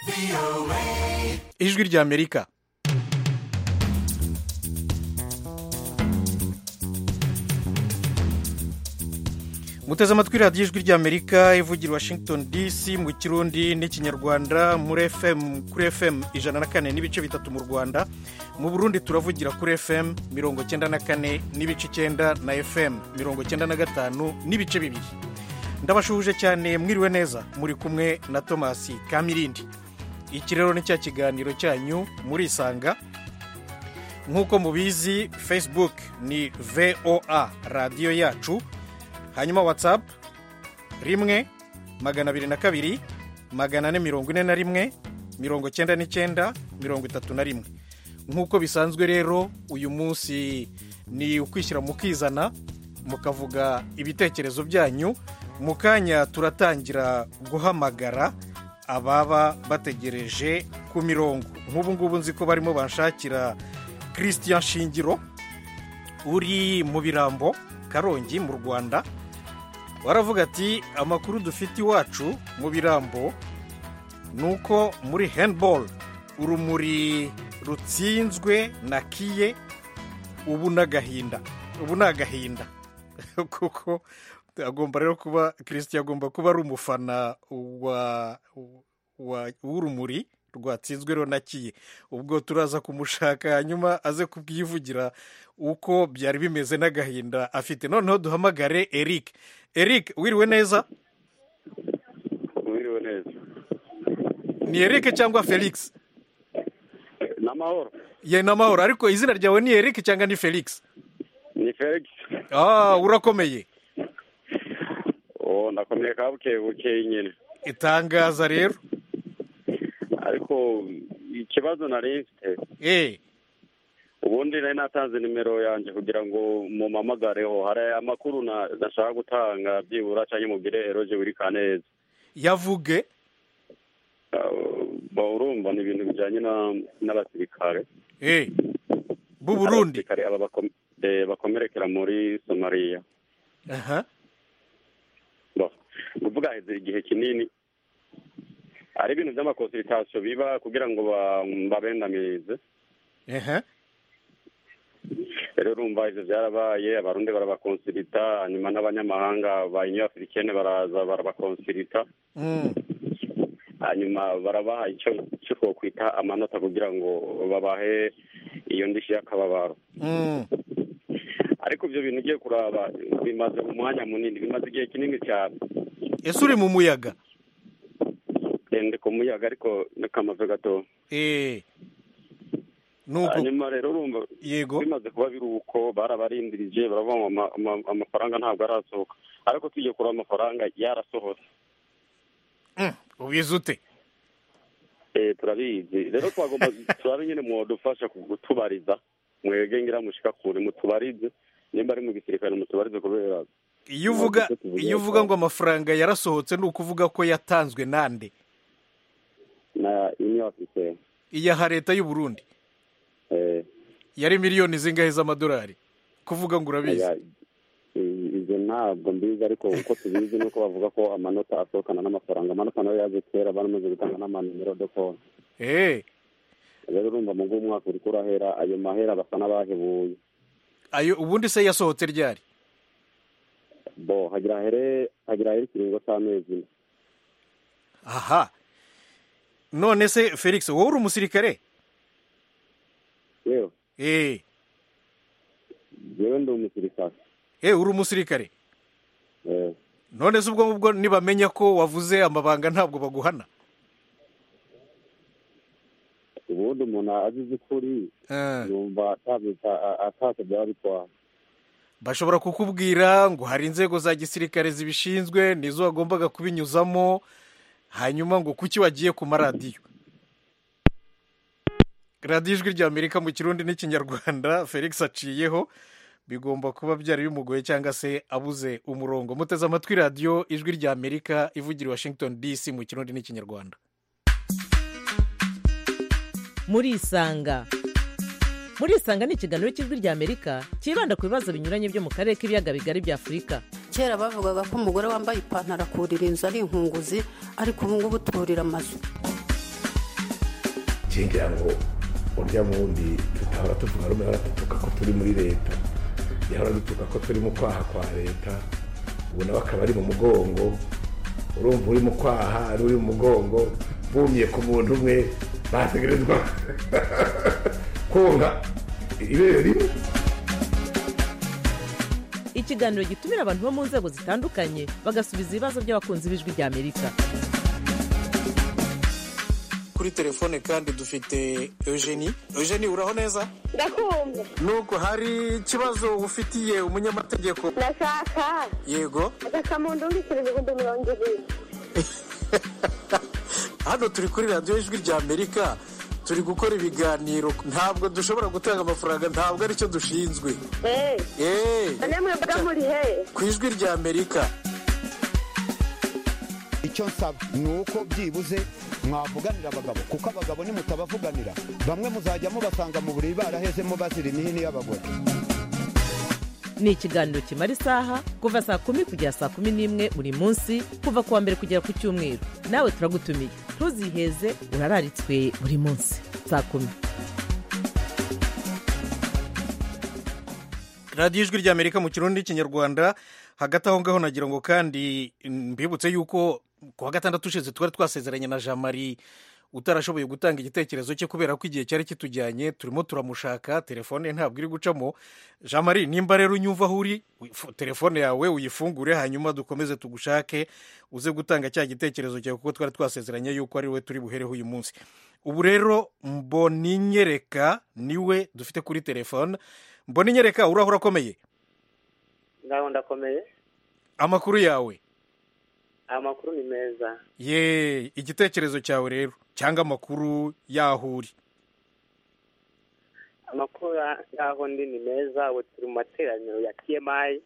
ijwi ry'Amerika. Muteze amatwi radiyo ijwi ry'Amerika ivugira Washington DC mu Kirundi n'ikinyarwanda muri kuri FM 104 n'ibice bitatu mu Rwanda. Mu Burundi turavugira kuri FM 94 n'ibice 9 na FM 95 n'ibice bibiri. Ndabashuhuje cyane, mwiriwe neza, muri kumwe na Thomas Kamirindi. Iki rero ni cya kiganiro cyanyu muri Isanga. Nk'uko mubizi, Facebook ni VOA radiyo yacu, hanyuma WhatsApp 1-242-441-99-31. Nk'uko bisanzwe rero uyu munsi ni ukwishyira mukizana mukavuga ibitekerezo byanyu. Mu kanya turatangira guhamagara ababa bategereje ku mirongo. Nk'ubu ngubu nzi ko barimo banshakira Christian Shingiro uri mu Birambo Karongi mu Rwanda. Waravuga ati amakuru dufite iwacu mu Birambo nuko muri handball urumuri rutsinzwe na Kiye ubu nagahinda kuko agomba rero kuba Christian agomba kuba ari umufana w'urumuri rwatsinzwe rero na Kiye. Ubwo turaza kumushaka hanyuma aze kubyivugira uko byari bimeze n'agahinda afite. Noneho duhamagare Eric. Eric, wiriwe neza? Wiriwe neza. Ni Eric cyangwa Felix? Namahoro. Ye namahoro, ariko izina ryawe ni Eric cyangwa ni Felix? Ni Felix. Urakomeye? Nakomeye kabuke nyine. Itangaza rero. Ariko ikibazo nari mfite. Ubundi nari natanze nimero yanjye kugira ngo mumamagareho. Hari amakuru nashaka gutanga byibura cyane mubwire Eroge wiri Kaneza. Yavuge? Urumva ni ibintu bijyanye n'abasirikare. Bu Burundi. Abasirikare bakomerekera muri Somalia. Uvuga igihe kinini ari ibintu by'amakonsultation biba kugira ngo babendamirize. Rero urumva ivyo byarabaye, abarundi barabakonsulita, hanyuma n'abanyamahanga ba Union Africaine baraza barabakonsulita. Hanyuma barabaha icyo kwita amanota kugira ngo babahe iyo ndishi y'akababaro. Ariko ibyo bintu ugiye kuraba bimaze umwanya munini, bimaze igihe kinini cyane. Ese uri mu muyaga? Ndi ku muyaga ariko nakamaze gato. Hanyuma rero urumva bimaze kuba biruko barabarindirije baravuga amafaranga ntabwo arasohoka, ariko tugiye kuraba amafaranga yarasohotse. Ubizi ute? Turabizi rero twagomba turabe nyine mwadufasha kugutubariza mwege ngira mushika kure mutubarize nimba ari mu gisirikare mutubarize kubera iyo uvuga ngo amafaranga yarasohotse ni ukuvuga ko yatanzwe nande? Na Union Africaine. Iya leta y'u Burundi. Yari miliyoni zingahe z'amadolari? Kuvuga ngo urabizi. Izo ntabwo mbizi, ariko uko tubizi nuko bavuga ko amanota asohokana n'amafaranga. Amanota nayo yaje kera baramaze gutanga n'amanimero de konti. Rero urumva mu mwaka uri kurahera ayo mahera basa n'abahebuye. Ayo ubundi se yasohotse ryari? Hagira ikiringo cy'amezi. None se Felix, wowe uri umusirikare? Yewe. Yewe ndi umusirikare. Uri umusirikare? None se ubwo nibamenya ko wavuze amabanga ntabwo baguhana? Ubundi umuntu azize kuri yumva ataka byaba bitwara. Bashobora kukubwira ngo hari inzego za gisirikare zibishinzwe nizo wagombaga kubinyuzamo, hanyuma ngo kuki wagiye ku maradiyo. Radiyo ijwi ry'Amerika mu Kirundi n'ikinyarwanda. Felix aciyeho, bigomba kuba byari bimugoye cyangwa se abuze umurongo. Muteze amatwi radiyo ijwi ry'Amerika ivugira Washington DC mu Kirundi n'ikinyarwanda. Muri Isanga ni ikiganiro cy'ijwi ry'Amerika kibanda ku bibazo binyuranye byo mu karere k'ibiyaga bigari bya Afurika. Kera bavugaga ko umugore wambaye ipantaro akurira inzu ari inkunguzi, ariko ubu ngubu turira amazu. cengira ngo urya mundi tutahora tuvuga rumwe baratutuka ko turi muri leta yahora dutuka ko turi mu kwaha kwa leta ubu nawe akaba ari mu mugongo urumva uri mu kwaha ari uri mu mugongo bumye ku muntu umwe bategerezwa konga ibere rimwe. Ikiganiro gitumira abantu bo mu nzego zitandukanye bagasubiza ibibazo by'abakunzi b'Ijwi ry'Amerika. Kuri telefone kandi dufite Eugenie. Eugenie, uraho neza? Ndakumva. Nuko hari ikibazo ufitiye umunyamategeko? Ndashaka. Yego. Ndashaka mu ndungikire ibihumbi 200. Hano turi kuri radiyo Ijwi ry'Amerika, turi gukora ibiganiro, ntabwo dushobora gutanga amafaranga, ntabwo aricyo dushinzwe. Namwe mbaga muri he? Ku Ijwi ry'Amerika. Icyo nsaba ni uko byibuze mwavuganira abagabo, kuko abagabo nimutabavuganira bamwe muzajya mubasanga mu buriri barahezemo bazira imihini y'abagore. Ni ikiganiro kimara isaha kuva saa 10 kugera saa 11 buri munsi, kuva kuwa mbere kugera ku cyumweru. Nawe turagutumiye, ntuziheze, urararitswe buri munsi saa 10. radiyo Ijwi ry'Amerika mu Kirundi n'Ikinyarwanda. Hagati aho ngaho nagira ngo kandi mbibutse yuko kuwa gatandatu ushize twari twasezeranye na Jean Marie utarashoboye gutanga igitekerezo cye kubera ko igihe cyari kitujyanye, turimo turamushaka, telefone ntabwo iri gucamo. Jean Marie, nimba rero unyumva aho uri, telefone yawe uyifungure hanyuma dukomeze tugushake uze gutanga cya gitekerezo cyawe, kuko twari twasezeranye yuko ari we turi buhereho uyu munsi. Ubu rero Mboninyereka niwe dufite kuri telefone. Mboninyereka, urahura akomeye? Ngaho ndakomeye. Amakuru yawe? Amakuru ni meza. Igitekerezo cyawe rero cyangwa amakuru yaho uri? Amakuru yaho ndi ni meza, ubu turi mu materaniro ya TMI.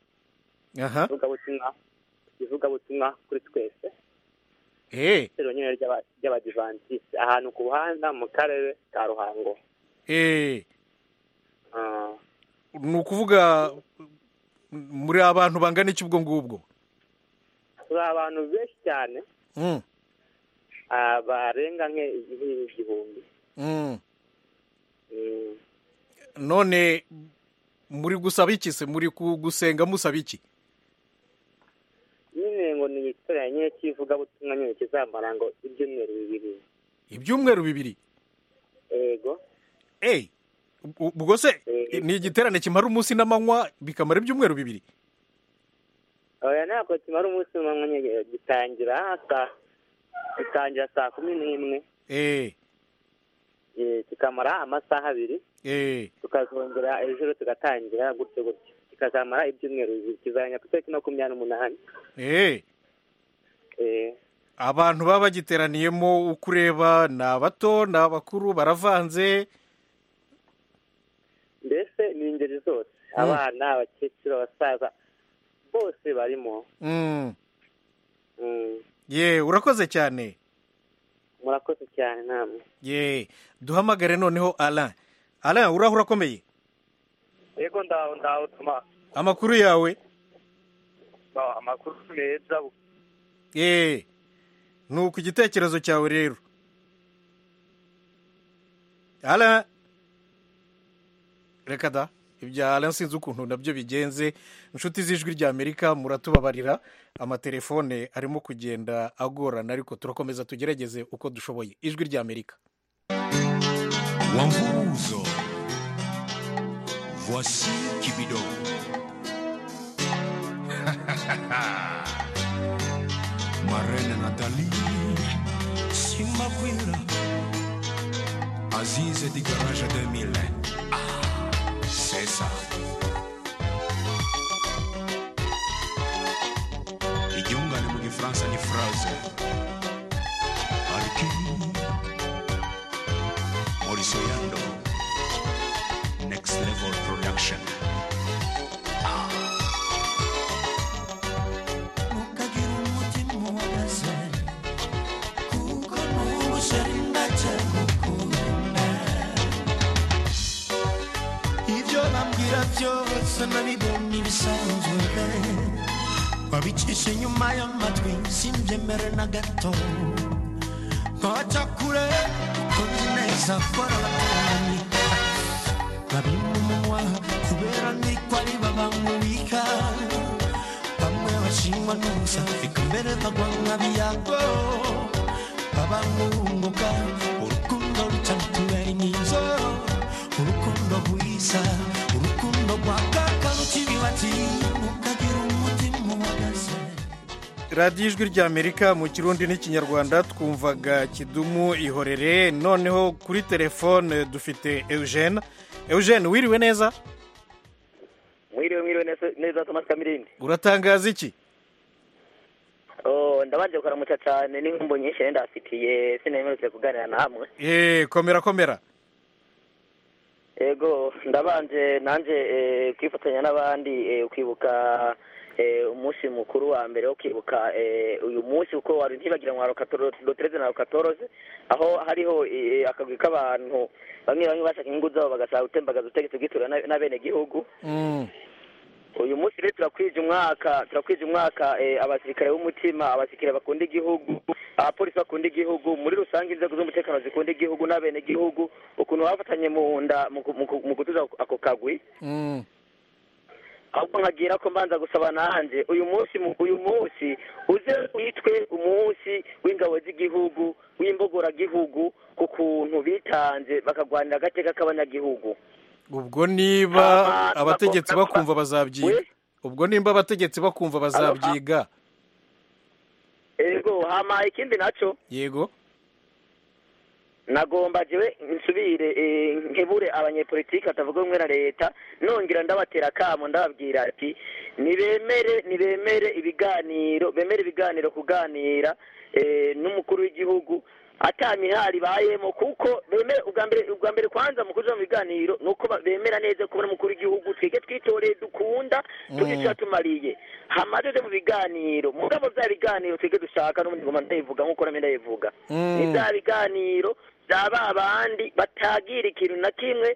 Ivugabutumwa kuri twese. Itero nyine ry'Abadivantiste ahantu ku Buhanda mu karere ka Ruhango. Ni ukuvuga muri abantu bangana iki ubwo ngubwo? Turi abantu benshi cyane. Barenga nk'igihumbi. None muri gusaba iki se? Muri gusenga musaba iki? Nyine ngo ni itorero nyine cy'ivugabutumwa nyine kizamara ngo ibyumweru 2. Ibyumweru 2? Yego. Ubwo se ni igiterane kimara umunsi n'amanywa bikamara ibyumweru 2? Oya, ntabwo kimara umunsi n'amanywa, nyine gitangira saa 11. Kikamara amasaha 2. Tukazongera ejo tugatangira gutyo kikazamara ibyumweru 2, kizanya ku itariki 28. Abantu baba bagiteraniyemo uko ureba ni abato ni abakuru baravanze? Mbese ni ingeri zose, abana, abakecuru, abasaza, bose barimo. Urakoze cyane. Murakoze cyane namwe. Duhamagare noneho Alain. Alain, urahura akomeye? Yego, ndaho tuma. Amakuru yawe? Amakuru meza. Nuko igitekerezo cyawe rero. Alain, reka da ibya Alain sinzi ukuntu nabyo bigenze. Inshuti z'Ijwi ry'Amerika muratubabarira, amatelefone arimo kugenda agorana, ariko turakomeza tugerageze uko dushoboye. Ijwi ry'Amerika. Wamvuzo. Voici Kibido. Marraine Nathalie Simakwira Aziz du Garage 2000. C'est ça. Igiungane mu Gifaransa ni phrase. Arki Mauricio Yando. Next Level Production. byose nabibonye ibisanzwe wabicishe nyuma y'amatwi simbyemere na gato nkaca kure ko neza bizakora abaturanyi babimunwa kubera niko ari babamubika bamwe bashimwa n'ubusa reka mbere bagwa nk'abiyago babangunguka urukundo ruca rutubera inkinzo urukundo rwiza urukundo rwa kakaro k'ibibati ukagira umutima uhagaze. radiyo ijwi ry'amerika mu kirundi n'ikinyarwanda twumvaga kidumu ihorere. noneho kuri telefone dufite Eugene. Eugene wiriwe neza? mwiriwe neza Thomas Kamirindi. uratangaza iki? ndabanje kuramutsa cyane n'inkumbu nyinshi ndafitiye sinemerutse kuganira namwe. komera. Yego ndabanje nanje kwifatanya n'abandi kwibuka umunsi mukuru wa mbere wo kwibuka uyu munsi uko wari ntibagira ngo rotereze na 14 aho hariho akagwi k'abantu bamwe bashaka inyungu zabo bagasaba gutembagaza ubutegetsi bw'itora n'abene gihugu. uyu munsi rero turakwije umwaka abasirikare b'umutima, abasirikare bakunda igihugu, abapolisi bakunda igihugu, muri rusange inzego z'umutekano zikunda igihugu n'abene gihugu, ukuntu bafatanye mu nda mu gutuza ako kagwi. ahubwo nkagira ko mbanza gusaba nanje uyu munsi uze witwe umunsi w'ingabo z'igihugu w'imbogoragihugu ku kuntu bitanze bakagwanira agateka k'abanyagihugu. ubwo niba abategetsi bakumva bazabyiga yego hama ikindi naco yego nagomba jewe nsubire nkebure abanyepolitiki batavuga rumwe na leta nongera ndabatera kamo ndababwira ati nibemere ibiganiro kuganira n'umukuru w'igihugu atamihari bayemo kuko bemere ubwa mbere kwanza mu kuja mu biganiro nuko bemera neza kubona umukuru w'igihugu twige twitoreye dukunda tugica tumariye hamaze mu biganiro mugabo bya biganiro twige dushaka no ngoma ndayivuga nkuko namenye ndayivuga ni bya biganiro zaba abandi batagira ikintu na kimwe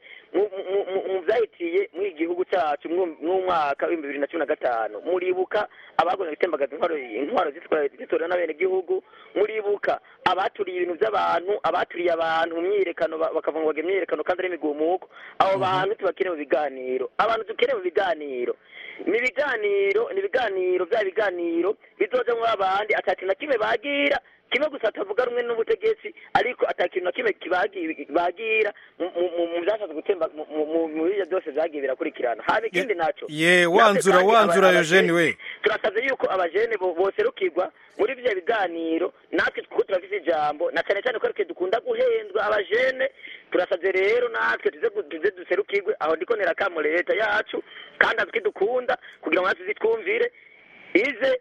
mu byahitiye mu gihugu cyacu mu mwaka wa 2015 muribuka abagona bitembagaza intwaro zitwara n'abene gihugu, muribuka abaturiye ibintu by'abantu, abaturiye abantu mu myiyerekano bakavuga ngo imyiyerekano kandi ari imigumuko. Abo bantu tubakire mu biganiro, abantu dukire mu biganiro, ni ibiganiro bya biganiro bizoja mu abandi atatu na kimwe bagira kimwe gusa atavuga rumwe n'ubutegetsi ariko atakintu na kimwe bagira mu byashatse gutemba mu biya byose byagiye birakurikirana. Habe ikindi naco wanzura Eugene we turasaze yuko abajene bose rukigwa muri bya biganiro natwe turafise ijambo na cyane cyane ko dukunda guhendwa abajene. Turasaze rero natwe tuze duserukirwe aho ndikonera kamo leta yacu kandi azikidukunda kugira ngo natwe zitwumvire ize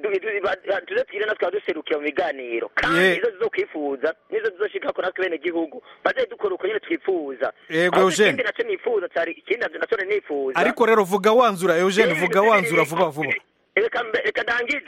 tuze twire natwe duserukira mu biganiro kandi izo zizokwifuza nizo zizoshika ko natwe bene gihugu baze dukora uko nyine twifuza. Ikindi naco nifuza cyari ikindi naco nifuza ariko rero vuga wanzura Eugene vuga wanzura vuba reka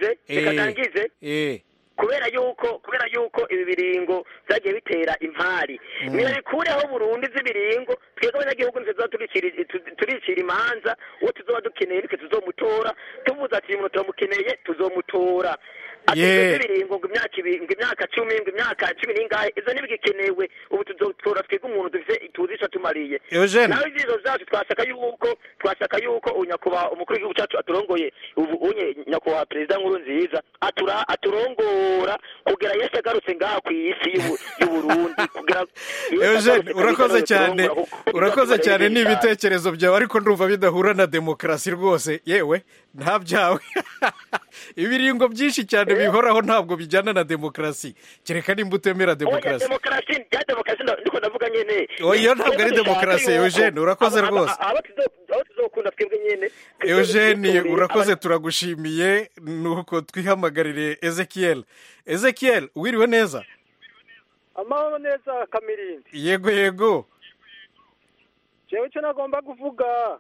dangize kubera yuko ibi biringo byagiye bitera impari nibikureho Burundi z'ibiringo twebwe abanyagihugu ntizoza turicira imanza uwo tuzoba dukeneye bitwe tuzomutora tuvuze ati umuntu turamukeneye tuzomutora ibiringo ngo imyaka 10 ngo imyaka 10 n'ingahe izo ntibigikenewe ubu tuzotora twebwe umuntu dufise tuzisha tumariye nawe izo zacu twashaka yuko unyakuba umukuru w'igihugu cyacu aturongoye ubu unye nyakuba perezida nkuru nziza aturongora kugera yese agarutse ngaha ku isi y'Uburundi kugera Eugene urakoze cyane n'ibitekerezo byawe ariko ndumva bidahura na demokarasi rwose yewe nta byawe ibiringo byinshi cyane bihoraho ntabwo bijyana na demokarasi kereka nimba utemera demokarasi. Demokarasi ndiko ndavuga nyene iyo ntabwo ari demokarasi. Eugene urakoze rwose. Tuzokunda twebwe nyene. Eugene urakoze turagushimiye nuko twihamagarire Ezekiel wiriwe neza? Amahoro neza Kamirindi. Yego jewe cyo nagomba kuvuga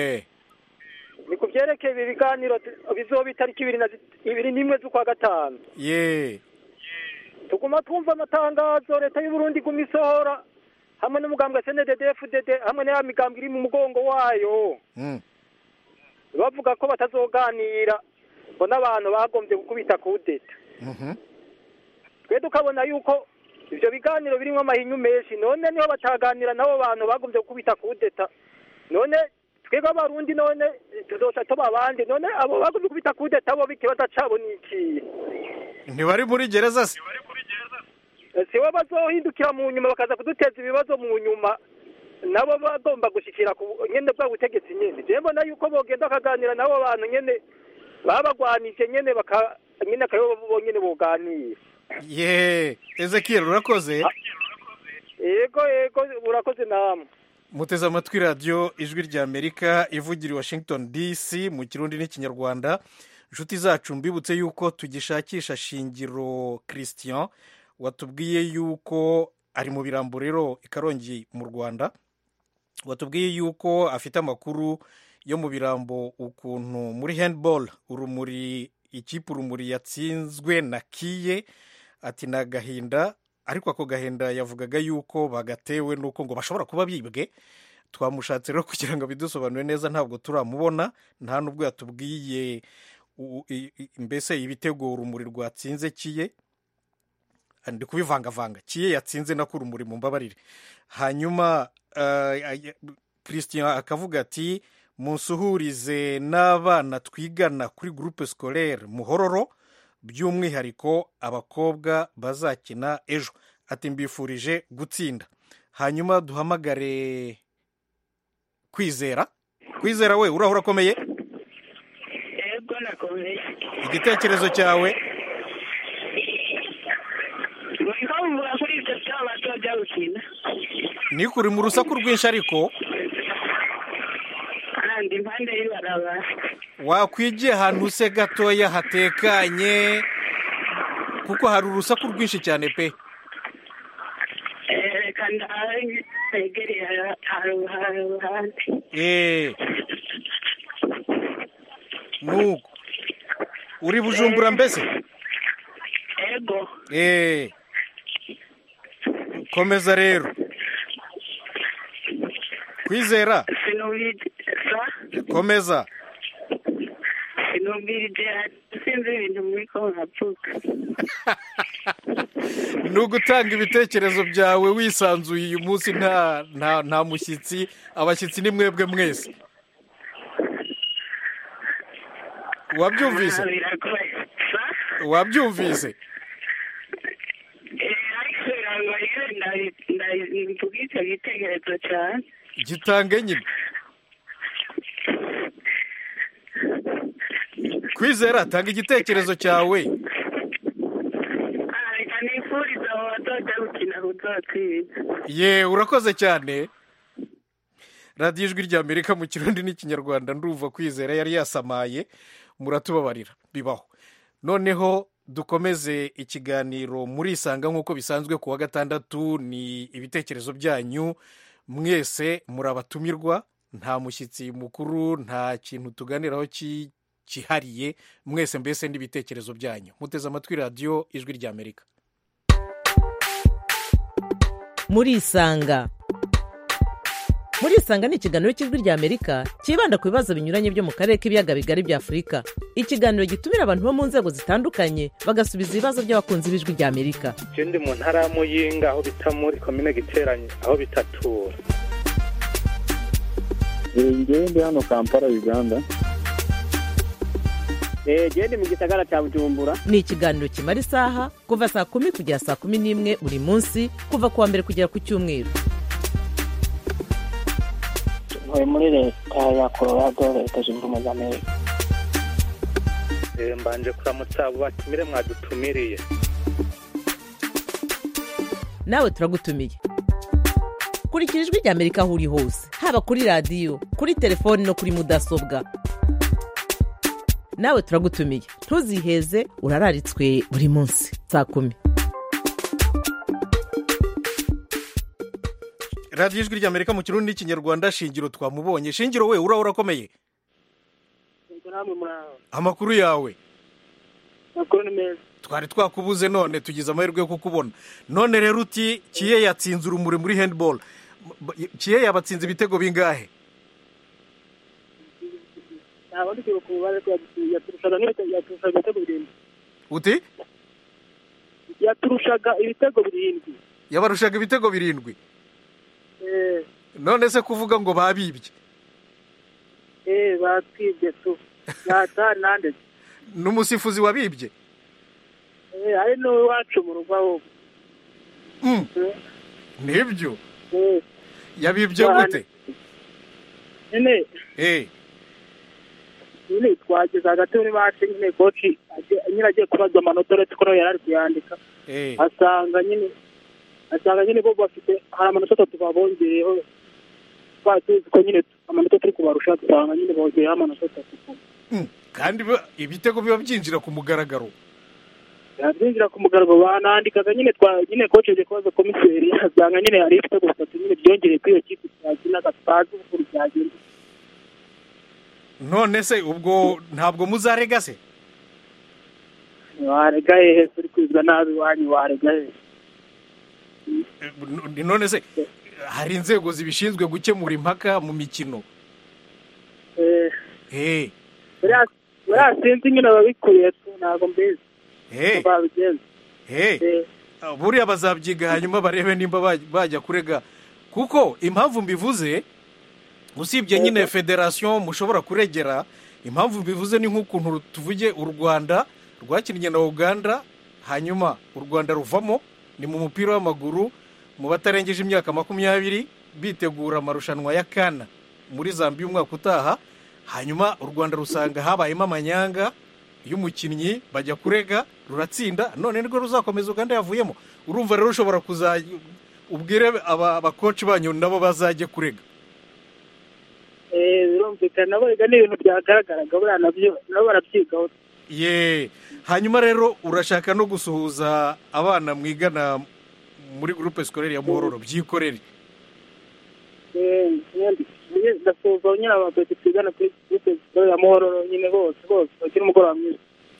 ni kubyerekeye ibi biganiro bizoba itariki 21 z'ukwa gatanu. Tuguma twumva amatangazo leta y'u Burundi gumisohora hamwe n'umugambwe CNDD-FDD hamwe n'aya migambwe iri mu mugongo wayo bavuga ko batazoganira ngo n'abantu bagombye gukubita kudeta. Twe tukabona yuko ivyo biganiro birimo amahinyu menshi none niho bataganira nabo bantu bagumye gukubita kudeta none twebwe abarundi none tuzoca tuba abandi none abo bagumye gukubita kudeta bo ikibazo cabo ni iki ntibari muri gereza se sibo bazohindukira mu nyuma bakaza kuduteza ibibazo mu nyuma nabo bagomba gushikira nyene bwa butegetsi nyene je mbona yuko bogenda bakaganira nabo bantu nyene babagwanije nyene nyene akayo nyene boganira ye Ezekiel urakoze yego urakoze namwe muteze amatwi radio ijwi rya Amerika ivugira i Washington DC mu kirundi n'ikinyarwanda inshuti zacu mbibutse yuko tugishakisha Shingiro Christian watubwiye yuko ari mu birambo rero ikarongi mu Rwanda watubwiye yuko afite amakuru yo mu birambo ukuntu muri handball ikipe urumuri yatsinzwe na Kiye ati nagahinda ariko ako gahinda yavugaga yuko bagatewe nuko ngo bashobora kuba bibwe twamushatse rero kugira ngo bidusobanure neza ntabwo turamubona nta nubwo yatubwiye mbese ibitego urumuri rwatsinze Kiye ndi kubivangavanga Kiye yatsinze na kurumuri mu mbabarire hanyuma Christian akavuga ati munsuhurize n'abana twigana kuri groupe scolaire Muhororo by'umwihariko abakobwa bazakina ejo ati mbifurije gutsinda hanyuma duhamagare Kwizera we urahura komeye yego nakomeye igitekerezo cyawe ni kuri mu rusaku rwinshi ariko kandi impande y'ibarabara wakwigiye ahantu se gatoya hatekanye kuko hari urusaku rwinshi cyane pe kandi hegereye haruhande nuko uri Bujumbura mbese yego komeza rero Kwizera komeza ni ugutanga ibitekerezo byawe wisanzuye uyu munsi nta mushyitsi abashyitsi ni mwebwe mwese wabyumvise gitange nyine Kwizera tanga igitekerezo cyawe ye urakoze cyane radiyo ijwi rya Amerika mu kirundi n'ikinyarwanda ndumva Kwizera yari yasamaye muratubabarira bibaho noneho dukomeze ikiganiro murisanga nk'uko bisanzwe ku wa gatandatu ni ibitekerezo byanyu mwese murabatumirwa nta mushyitsi mukuru nta kintu tuganiraho cyihariye mwese mbese n'ibitekerezo byanyu muteze amatwi radiyo ijwi rya Amerika murisanga ni ikiganiro cy'ijwi rya Amerika cyibanda ku bibazo binyuranye byo mu karere k'ibiyaga bigari bya Afurika ikiganiro gitumira abantu bo mu nzego zitandukanye bagasubiza ibibazo by'abakunzi b'ijwi rya Amerika ndi mu ntara ya Muyinga aho bita muri komine Giteranye aho bitatura ndi hano Kampala Uganda ndi mu gisagara cya Bujumbura ni ikiganiro kimara isaha kuva saa 10 kugera saa 11 buri munsi kuva kuwa mbere kugera ku cyumweru muri leta ya Colorado leta zunze ubumwe za Amerika mbanje kuramutsa abo batumire mwadutumiriye nawe turagutumiye kurikira ijwi rya Amerika aho uri hose haba kuri radiyo kuri telefoni no kuri mudasobwa nawe turagutumiye ntuziheze urararitswe buri munsi saa 10 radiyo ijwi rya Amerika mu kirundi n'ikinyarwanda Shingiro twamubonye Shingiro we urakomeye amakuru yawe twari twakubuze none tugize amahirwe yo kukubona none rero uti Kiye yatsinze urumuri muri handball Kiye yabatsinze ibitego bingahe uti yaturushaga ibitego 7 yabarushaga ibitego 7. None se kuvuga ngo babibye? Batwibye tu. Nande. N'umusifuzi wabibye? Ari no wacu mu rugo aho. Nibyo. Yabibye gute? Nyine twageze hagati muri match nyine coach nyine agiye kubaza amanota uretse ko yari ari kuyandika. Asanga nyine bo bafite hari amanota 3 babongeyeho. Twatuzi ko nyine amanota turi kubarusha dusanga nyine bongeye amanota 3. Kandi ibitego biba byinjira ku mugaragaro. Yabyinjira ku mugaragaro banandikaga nyine coach agiye kubaza komiseri asanga nyine hari ibitego 3 nyine byongereye kwiyo kipe cyakina gatazi uko byagenda. None se ubwo ntabwo muzarega se? Warega hehe turi kwizwa nabi wanyu warega hehe? None se hari inzego zibishinzwe gukemura impaka mu mikino? Sinzi nyine babikuriye ntabwo mbizi. Buriya bazabyiga hanyuma barebe nimba bajya kurega, kuko impamvu mbivuze usibye nyine federation mushobora kuregera, impamvu mbivuze ni nk'ukuntu tuvuge u Rwanda rwakinnye na Uganda hanyuma u Rwanda ruvamo, ni mu mupira w'amaguru mu batarengeje imyaka 20 bitegura amarushanwa ya Kana muri Zambia umwaka utaha, hanyuma u Rwanda rusanga habayemo amanyanga y'umukinnyi bajya kurega ruratsinda, none nirwo ruzakomeza Uganda yavuyemo. Urumva rero ushobora ubwire abakoci banyu nabo bazajye kurega. Birumvikana nabo rega ni ibintu byagaragaraga buriya nabyo nabo barabyigaho. Hanyuma rero urashaka no gusuhuza abana mwigana muri groupe scolaire ya Muhororo byikorere? Ndasuhuza nyine ababyeyi twigana kuri groupe scolaire ya Muhororo nyine bose bakiri umugoroba mwiza.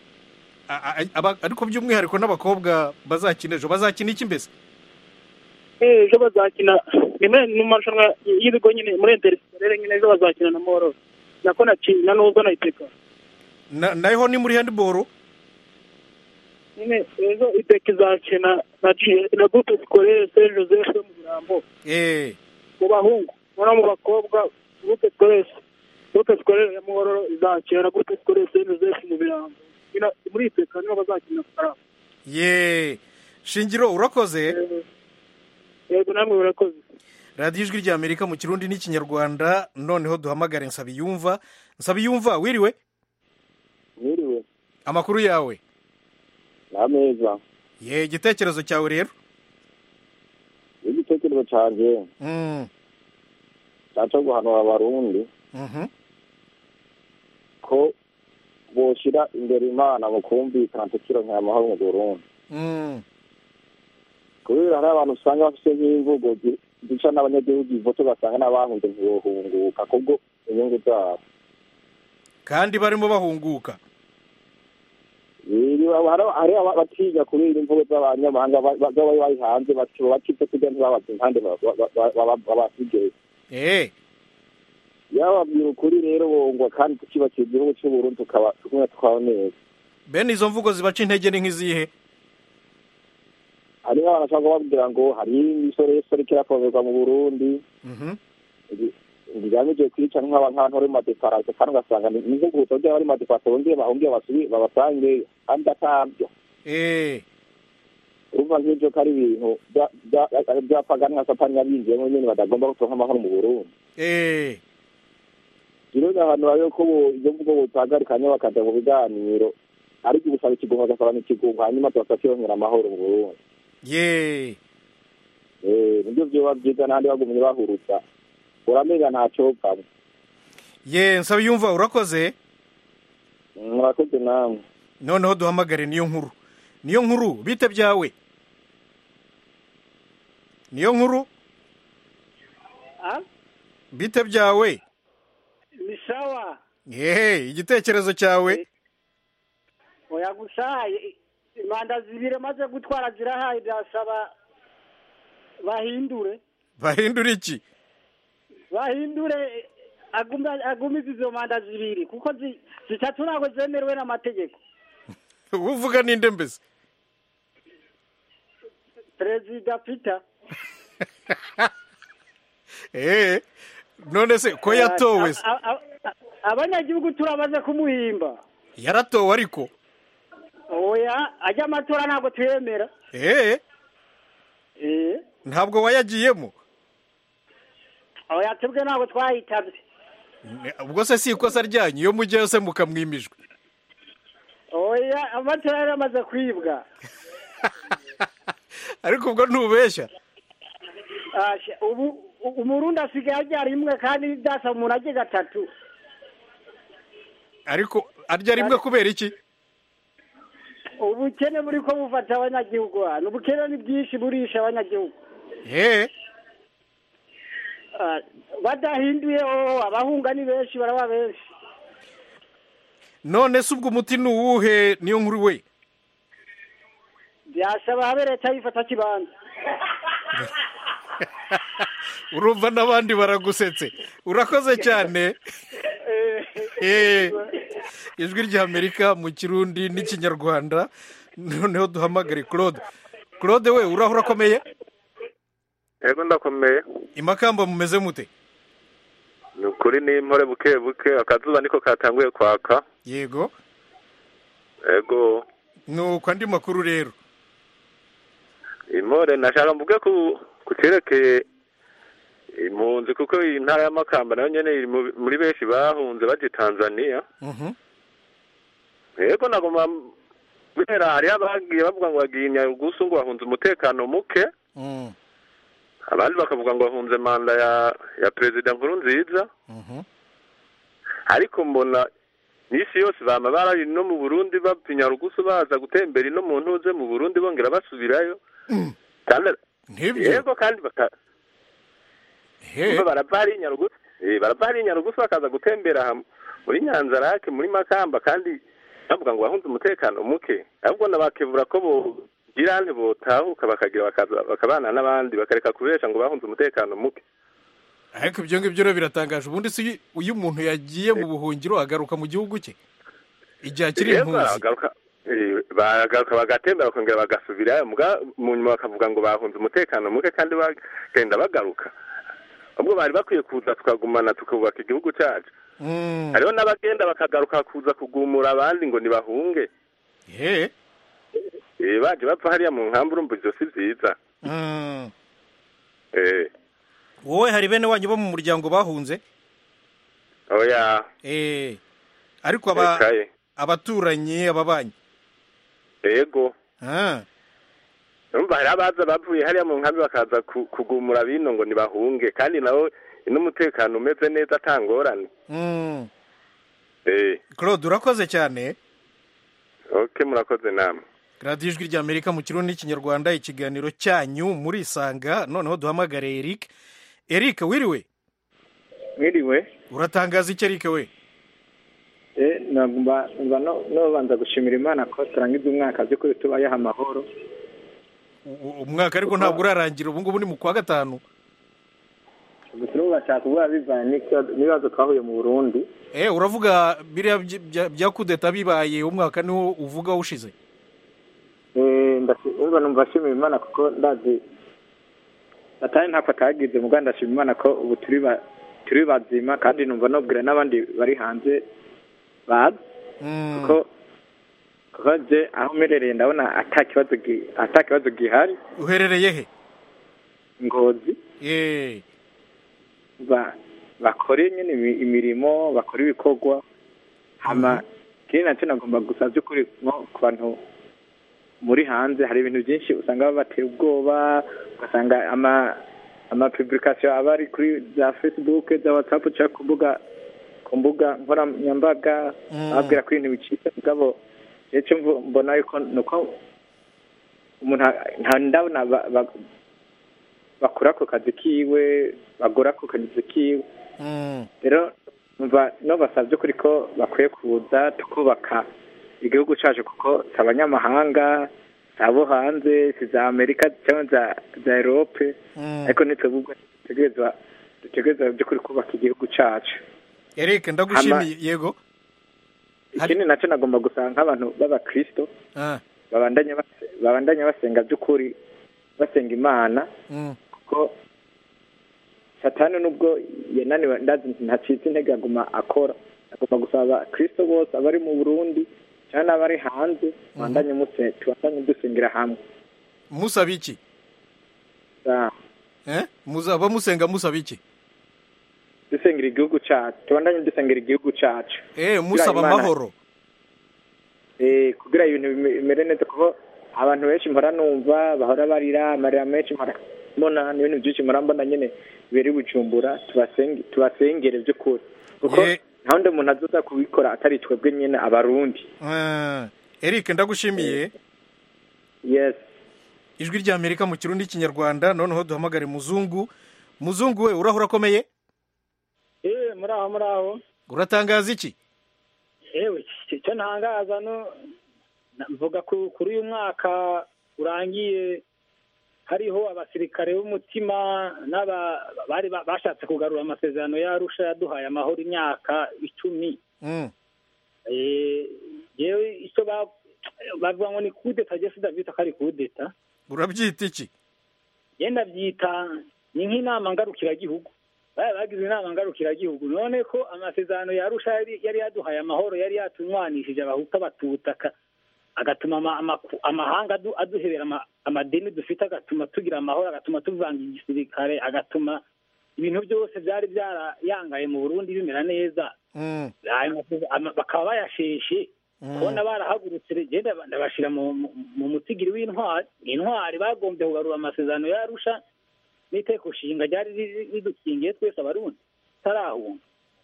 Ariko by'umwihariko n'abakobwa bazakina ejo, bazakina iki mbese? Ejo bazakina mu marushanwa y'ibigo nyine muri interscolaire nyine ejo bazakina na Muhororo. Nako nakina n'ubwo nayiteka. Naho ni muri handball? Nyine ejo iteka izakina na groupe scolaire Saint Joseph mu Birambo. Mu bahungu no mu bakobwa groupe scolaire ya Muhororo izakina na groupe scolaire Saint Joseph mu Birambo. Muri iteka niho bazakina Faraba. Shingiro urakoze. Yego namwe urakoze. Radio Ijwi rya Amerika mu Kirundi n'Ikinyarwanda. Noneho duhamagare Nsabiyumva wiriwe? Wiriwe. Amakuru yawe? Nameza. Igitekerezo cyawe rero? Igitekerezo cyanjye. Cyaca guhanura abarundi. Ko boshira imbere Imana mu kumvikana tukironka amahoro mu Burundi. Kubera hari abantu usanga bafite nk'imvugo zica n'abanyagihugu ivoto basanga n'abahunze ntibohunguka kubwo inyungu zabo. Kandi barimo bahunguka? Hari abatinya kubera imvugo z'abanyamahanga baba bari hanze bakitse kujya ntibabaze impande babasigaye. Yababwira ukuri rero bongwa kandi tukibakira igihugu cy'u Burundi tukaba tukaba neza. Bene izo mvugo zibaca intege ni nk'izihe? Hari abantu bashaka babwira ngo hari imisore kirakorerwa mu Burundi. Ngigamije kwica nk'abantore mu departement kandi ugasanga ni nk'uko tujya bari mu departement bahungiye babasange kandi atabyo. Urumva nk'ibyo kari ibintu byapagana nka satani yabinjiyemo nyine badagomba gutonka amahoro mu Burundi. Rero ahantu ayo ko ibyo mvugo butagarikanye bakajya mu biganiro ariko gusaba ikigomba gasaba n'ikigomba hanyuma twasakirongera amahoro mu Burundi. Nibyo byo babyiga n'andi bagumye bahurutsa uramenya ntacyo pamwe. Nsabiyumva urakoze? Murakoze namwe. Noneho duhamagare niyo nkuru bite byawe? Niyo nkuru bite byawe? Ni sawa. Igitekerezo cyawe? Oya gushaye imanda zibire maze gutwara zirahaye byasaba bahindure iki? Bahindure agumize izo manda zibiri kuko zitatu ntabwo zemerewe n'amategeko. Uvuga ninde mbese? perezida Peter. None se ko yatowe se abanyagihugu turamaze kumuhimba. Yaratowe ariko oya ajya amatora ntabwo tuyemera. Ntabwo wayagiyemo. Oya tubwe ntabwo twahitabye. Ubwo se si ikosa ryanyu iyo mujye yose mukamwimijwe. Oya amatora yaramaze kwibwa. Ariko ubwo ntubeshya. Ubu umurundi asigaye ajya rimwe kandi dasa umuntu ajye gatatu. Ariko arya rimwe kubera iki? Ubukene buri ko bufata abanyagihugu hano. Ubukene ni bwinshi burisha abanyagihugu. Badahinduye abahunga ni benshi baraba benshi. None se ubwo umuti ni uwuhe niyo nkuru we? Byasaba habe leta yifata kibanza. Urumva n'abandi baragusetse. Urakoze cyane. Ijwi ry'Amerika mu Kirundi n'Ikinyarwanda. Noneho duhamagare Claude. Claude we urahura komeye? Yego ndakomeye. Imakamba mumeze mute? Nukuri ni impore buke buke akazuba niko katanguye kwaka. Yego. Yego. Nuko andi makuru rero. Impore nashaka mvuge kuterekeye impunzi kuko intara y'Amakamba nayo nyene muri benshi bahunze baje Tanzania. Yego nagoma bera hari abagiye bavuga ngo bagiye Nyarugusu ngo bahunze umutekano muke. Abandi bakavuga ngo bahunze manda ya President Nkurunziza. Ariko mbona nisi yose bama bari no mu Burundi bapinya Rugusu baza gutembera no mu ntuze mu Burundi bongera basubirayo. Kandi yego kandi barabari Nyarugusu barabari Nyarugusu bakaza gutembera muri Nyanzarake muri Makamba kandi bavuga ngo bahunze umutekano muke. Ahubwo nabakevura ko girante botahuka bakagira bakabana n'abandi bakareka kubesha ngo bahunze umutekano muke. Ariko ibyo ngibyo rero biratangaje. Ubundi si uyu muntu yagiye mu buhungiro agaruka mu gihugu cye igihe akiri impunzi. Baragaruka bagatembera bakongera bagasubirayo mu nyuma bakavuga ngo bahunze umutekano muke kandi bagenda bagaruka. Ubwo bari bakwiye kuza tukagumana tukubaka igihugu cyacu. Hariho n'abagenda bakagaruka kuza kugumura abandi ngo nibahunge. Baje bapfa hariya mu nkambi urumva ivyo si vyiza. Wowe hari bene wanyu bo mu muryango bahunze? Oya. Ariko abaturanyi ababanyi. Yego. Urumva hari abaza bavuye hariya mu nkambi bakaza kugumura bino ngo nibahunge kandi nawo n'umutekano umeze neza atangorane. Claude urakoze cyane. Okay murakoze namwe. Radio Ijwi ry'Amerika mu Kirundi n'Ikinyarwanda ikiganiro cyanyu muri Isanga. Noneho duhamagare Eric. Eric wiriwe? Wiriwe. Uratangaza iki Eric we? Nagomba no banza gushimira Imana ko turangiza umwaka ziko tubaye amahoro. Umwaka ariko ntabwo urarangira ubu ngubu ni mu kwa gatanu. Guturuba cyakubwa bivanye nibazo twahuye mu Burundi. Uravuga biriya bya kudeta bibaye umwaka niwo uvuga ushize. Ndumva numva shimira Imana kuko ndazi atari ntako atagize mu Rwanda shimira Imana ko ubu turi bazima kandi numva nobwira n'abandi bari hanze bazi kuko je aho merereye ndabona atakibazo gihari. Uherereye he? Ngozi. Bakore nyine imirimo bakora ibikorwa hama kiri nacyo nagomba gusabye kuri ku bantu muri hanze hari ibintu byinshi usanga batera ubwoba ugasanga ama publication aba ari kuri za Facebook za WhatsApp cyangwa ku mbuga nkoranyambaga ababwira ko ibintu bicika mugabo icyo mbona yuko nuko umuntu ndabona bakora ku kazi kiwe bagora ku kazi kiwe rero numva no basabye kuri ko bakwiye kuza tukubaka igihugu cyacu kuko abanyamahanga abo hanze za Amerika cyangwa za Europe ariko nitwe dutegereza by'ukuri kubaka igihugu cyacu. Eric ndagushimiye. Yego ikindi nacyo nagomba gusanga nk'abantu b'abakristo babandanya basenga by'ukuri basenga imana kuko satani nubwo yananiwe ndazi ntacitse intege aguma akora agomba gusaba kristo bose abari mu Burundi cyane abari hanze bandanye dusengera hamwe. Musaba iki? Muzaba musenga musaba iki? Dusengera igihugu cyacu, tubandanye dusengera igihugu cyacu. Musaba amahoro. Kugira ibintu bimere neza kuko abantu benshi mpora numva bahora barira amarira menshi mbona n'ibintu byinshi mbona nyine biri Bujumbura tubasengere by'ukuri kuko nta wundi muntu azoza kubikora atari twebwe nyine abarundi. Eric ndagushimiye. Yes. Ijwi rya Amerika mu Kirundi Kinyarwanda, noneho duhamagare Muzungu. Muzungu we urahura komeye? Muraho. Uratangaza iki? Icyo ntangaza mvuga kuri uyu mwaka urangiye hariho abasirikare b'umutima bari bashatse kugarura amasezerano y'Arusha yaduhaye amahoro imyaka 10. Yewe icyo bavuga ngo ni kudeta, je sindabita kari kudeta. Urabyita iki? Yenda byita ni nk'inama ngarukiragihugu. Bagize inama ngarukiragihugu, none ko amasezerano y'Arusha yari yaduhaye amahoro, yari yatunywanishije abahuta batutaka, agatuma amahanga aduhebera amadeni dufite, agatuma tugira amahoro, agatuma tuvanga igisirikare, agatuma ibintu byose byari byarayangaye mu Burundi bimera neza. Bakaba bayasheshe kubona barahagurutse, genda ndabashira mu mutigiri w'intwari. Intwari bagombye kugarura amasezerano y'Arusha n'iteko nshinga ryari ridukingiye twese abarundi tarahunga.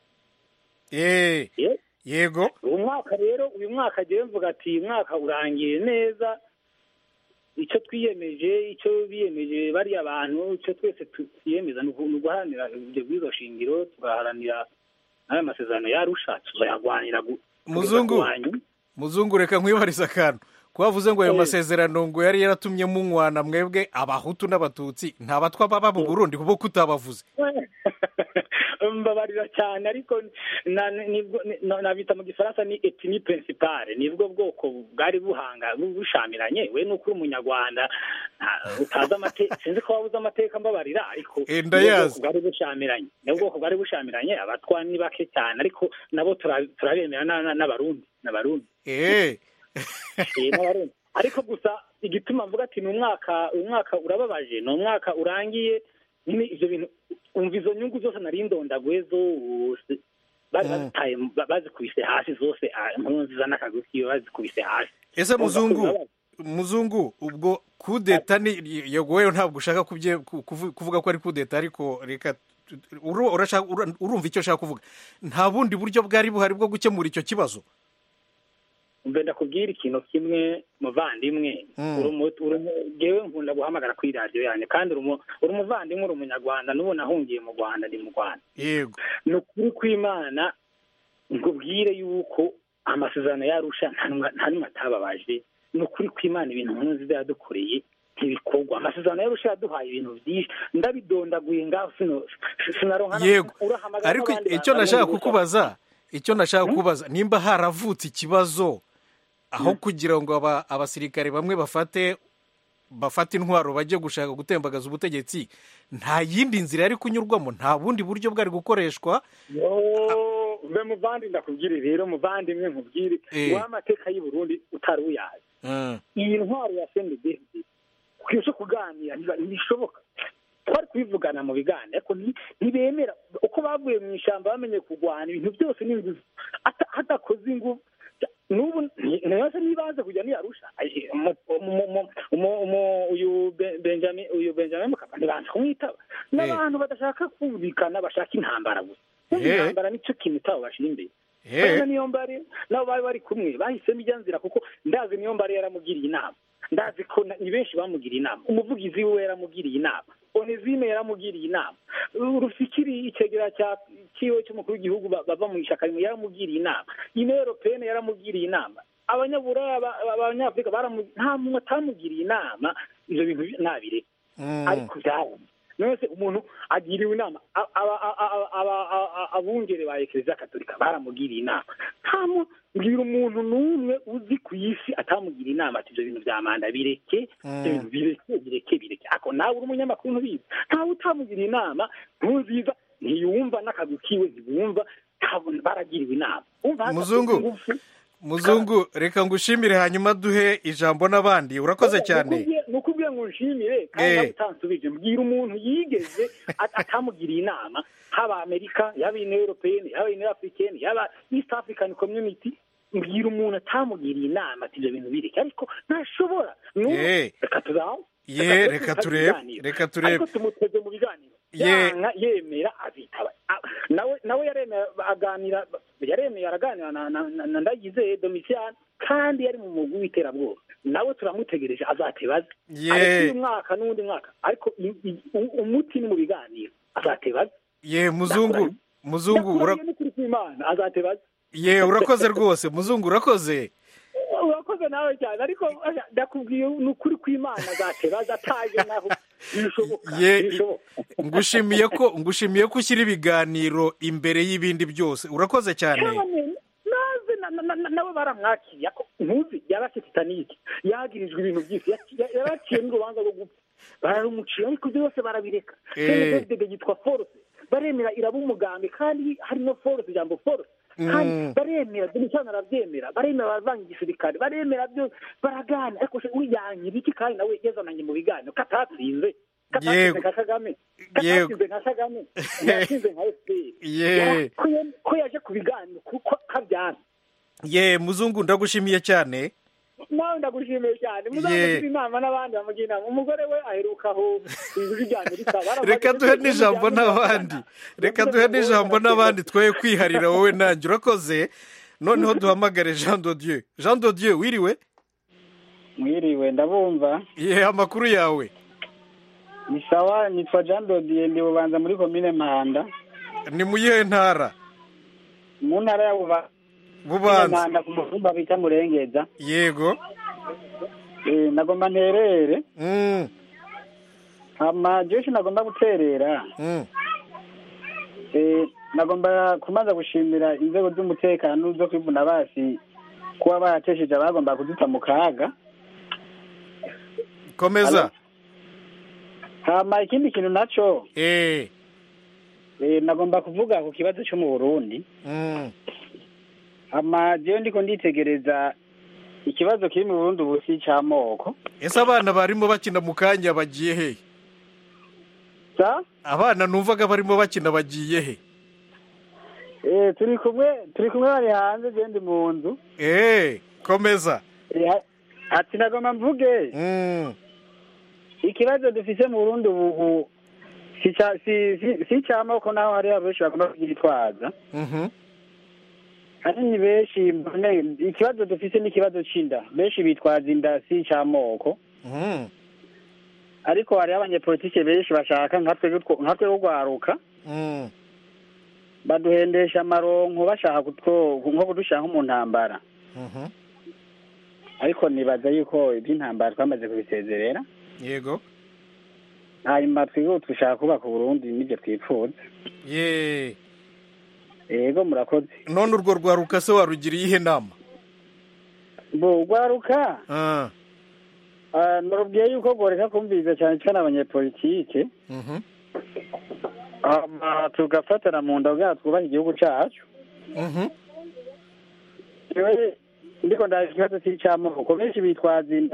Yego. Uyu mwaka je mvuga ati umwaka urangiye neza, icyo twiyemeje, icyo biyemeje bari abantu, icyo twese twiyemeza ni guharanira ibyo bwizo shingiro, tugaharanira n'aya masezerano y'Arusha, tuzayagwanira. Muzungu reka nkwibariza akantu. Kwavuze ngo ayo masezerano ngo yari yaratumye munywana mwebwe abahutu n'abatutsi, nta batwa baba mu Burundi kuko kutabavuze. Mbabarira cyane, ariko nabita mu Gifaransa ni ethnie principale, nibwo bwoko bwari bushamiranye. We nuko umunyarwanda utaza amateka, sinzi ko wabuze amateka, mbabarira, ariko bwari bushamiranye, nubwo bwari bushamiranye. Abatwa ni bake cyane, ariko nabo turabemera n'abarundi. Ariko gusa igituma mvuga ati umwaka urababaje, ni umwaka urangiye nyine ivyo bintu umva izo nyungu zose nari ndondaguye zose bazikubise hasi zose, impunzi n'akagufi bazikubise hasi. Ese Muzungu ubwo kudeta ni yegowe ntabwo ushaka kuvuga ko ari kudeta, ariko reka urumva icyo ushaka kuvuga. Nta bundi buryo bwari buhari bwo gukemura icyo kibazo? Mbenda kubwira ikintu kimwe muvandimwe, jewe nkunda guhamagara kuri radio yanjye, kandi uri umuvandimwe, uri umunyarwanda, n'ubu nahungiye mu Rwanda, ndi mu Rwanda. Yego. Ni ukuri kw'Imana nkubwire yuko amasezerano y'Arusha nta n'umwe atababaje. Ni ukuri kw'Imana ibintu nziza yadukoreye ntibikorwa. Amasezerano y'Arusha yaduhaye ibintu byinshi, ndabidondaguye ngaho sinaronka. Yego. Ariko icyo nashaka kubaza nimba haravutse ikibazo aho kugira ngo abasirikare bamwe bafate intwaro bajye gushaka gutembagaza ubutegetsi, nta yindi nzira yari kunyurwamo, nta bundi buryo bwari gukoreshwa. Mbe muvandi ndakubwire rero, muvandimwe nkubwire w'amateka y'u Burundi utari uyazi. Iyi ntwaro ya CNDD kwese kuganira ntibishoboka. Twari kwivugana mu biganiro, ariko ntibemera. Uko bavuye mu ishyamba bamenye kurwana ibintu byose n'ibintu hadakoze ingufu. N'ubu ntibaze nibanze kujya n'Arusha, uyu Benjamin Mukapa ntibanze kumwitaba. N'abantu badashaka kumvikana, bashaka intambara gusa. Intambara nicyo kintu itabo bashira imbere. Niyo mbare nabo bari kumwe bahisemo ijya nzira, kuko ndazi niyo mbare yaramugiriye inama, ndazi ko ni benshi bamugiriye inama, umuvugizi we yaramugiriye inama, Onezime yaramugiriye inama, Rufikiri icegera cyiwe cy'umukuru w'igihugu bava mu ishyaka rimwe yaramugiriye inama, Union Européenne yaramugiriye inama, abanyaburaya abanyafurika nta muntu atamugiriye inama. Ibyo bintu nabire ariko byarumye nose umuntu agiriwe inama abungere ba Eklezia Katolika baramugiriye inama mbwira umuntu n'umwe uzi ku isi atamugira inama ati ibyo bintu bya manda bireke ako nawe uri umunyamakuru ntubizi ntawe utamugira inama ntuziza ntiyumva n'akazi kiwe ntibumva baragiriwe inama muzungu reka ngushimire hanyuma duhe ijambo n'abandi urakoze cyane nukubwiye ngo nshimire kandi utansubije mbwira umuntu yigeze atamugiriye inama haba Amerika yaba ine Européenne yaba ine Africaine yaba East African Community mbwira umuntu atamugiriye inama ati ibyo bintu bireke ariko ntashobora reka tuzaho reka turebe ariko tumuteze mu biganiro yemera azitaba nawe yaremeye araganira na Ndayizeye Domitian kandi yari mu mugwi w'iterabwoba nawe turamutegereje azatebaza ariko uyu mwaka n'undi mwaka ariko umuti ni mu biganiro azatebaza muzungu azatebaza urakoze rwose muzungu urakoze nawe cyane ariko ndakubwiye ni ukuri kw'Imana azatebaza ataje naho ngushimiye ko ushyira ibiganiro imbere y'ibindi byose urakoze cyane nawe baramwakiriye ntuzi yarafite Titanic yagirijwe ibintu byinshi yaraciye n'urubanza rwo gupfa bararumuciye ariko byose barabireka dede yitwa Force baremera iraba umugambi kandi harimo Force ijambo Force kandi baremera Domitian arabyemera baremera bavanga igisirikare baremera byo baragana ariko se uyanyira iki kandi nawe yazananye mu biganiro katatsinze nka Kagame yatsinze nka FPR ko yaje ku biganiro kuko kabyana muzungu ndagushimiye cyane nawe ndagushimiye cyane muzamugira inama n'abandi bamugira inama umugore we aherukaho ijwi rya Amerika reka duhe n'ijambo n'abandi twoye kwiharira wowe nanjye urakoze noneho duhamagare Jean de Dieu wiriwe ndabumva amakuru yawe ni sawa nitwa Jean de Dieu ndi Bubanza muri komine Mpanda ni mu yihe ntara mu ntara ya Bubanza ku mutumba bita Murengeza yego nagomba nterere jeshi nagomba guterera nagomba kumaza gushimira inzego z'umutekano zo kwivuna basi kuba baratesheje abagomba kuduta mu kaga komeza ikindi kintu naco nagomba kuvuga ku kibazo cyo mu Burundi jewe ndiko nditegereza ikibazo kiri mu Burundi ubu si cy'amoko ese abana barimo bakina mu kanya bagiye he abana numvaga barimo bakina bagiye he turi kumwe bari hanze je ndi mu nzu komeza ati nagomba mvuge ikibazo dufise mu Burundi ubu si cy'amoko naho hari abenshi bagomba kugitwaza hari ni benshi ikibazo dufise n'ikibazo c'inda benshi bitwaza inda si cy'amoko ariko hari abanyepolitike benshi bashaka nkatwe rugwaruka baduhendesha amaronko bashaka nko kudushaka mu ntambara ariko nibaza yuko iby'intambara twamaze kubisezerera yego hanyuma twishaka kubaka Burundi nibyo twipfuza yego murakoze none urwo rwaruka se warugiriye ihe nama rwaruka narubwiye yuko rworeka kumviriza cyane cyane abanyepolitike tugafatana mu nda bwa twubaha igihugu cyacu ndiko ndaje ikibazo cy'amoko benshi bitwaza inda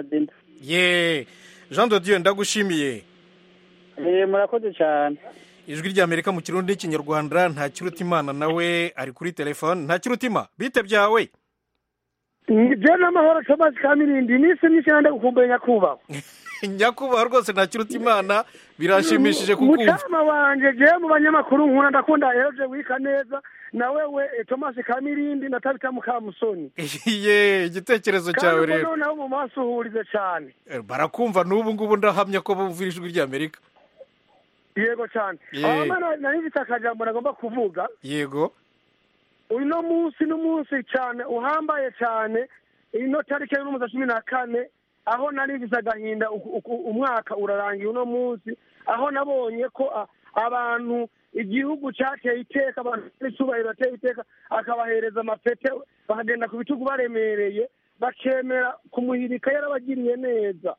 Jean de Dieu ndagushimiye murakoze cyane ijwi ry'Amerika mu kirundi n'ikinyarwanda nta Kirutimana nawe ari kuri telefone nta Kirutima bite byawe je n'amahoro Thomas Kamirindi nise nishanda gukumbuye nyakubahwa rwose nta Kirutimana birashimishije kukumva mutama wanje je mu banyamakuru nkunda ndakunda Eroje wika neza nawewe Thomas Kamirindi na Tabita Mukamusoni igitekerezo cyawe rero kandi nawe mu maso uhurize cyane barakumva n'ubu ngubu ndahamya ko bumvira ijwi ry'Amerika yego cyane abana narifite akajambo nagomba kuvuga yego uno munsi cyane uhambaye cyane ino tariki ya 14 aho nari mfise agahinda umwaka urarangiye uno munsi, aho nabonye ko abantu igihugu cyateye iteka, abantu n'icubahiro bateye iteka, akabahereza amapete bakagenda ku bitugu baremereye, bakemera kumuhirika yarabagiriye neza,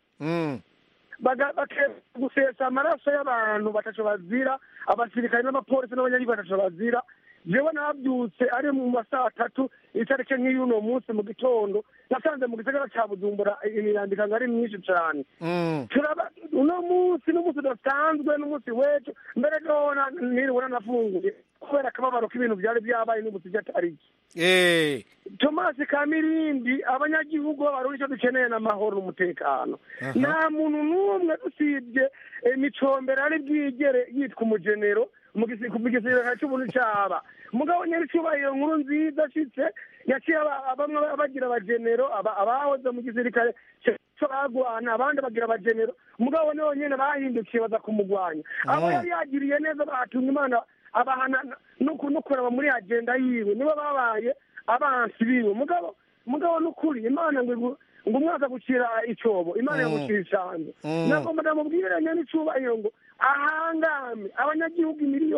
gusesa amaraso y'abantu bataco bazira, abasirikare n'abapolisi n'abanyagihugu bataco bazira. Jewe nabyutse ari mu masaha 3 itariki nk'iyuno munsi mu gitondo, nasanze mu gisagara ca Bujumbura imyandika ngari myinshi cyane. Turaba uno munsi n'umunsi udasanzwe, n'umunsi wejo mbere dona niriwe nafunguye kubera akababaro k'ibintu byari byabaye n'umunsi cy'atariki. Thomas Kamirindi, abanyagihugu b'abarundi cyo dukeneye n'amahoro n'umutekano. Nta muntu n'umwe usibye Micombero ari bwigere yitwa umugenero mu gisirikare cy'ubuntu cyaba. Mugabo nyari cyubahiro nkuru nziza ashitse yaciye bamwe bagira abagenero, abahoze mu gisirikare cyo bagwana, abandi bagira abagenero. Mugabo niho nyene bahindukiye baza kumugwanya. Abo yari yagiriye neza batumye Imana abahana no kuraba muri agenda yiwe, nibo babaye abansi biwe. Mugabo n'ukuri Imana ngo umwaka gucira icobo, Imana yamucira icanze. Nagomba ndamubwira nyene icubahiro ngo ahangame abanyagihugu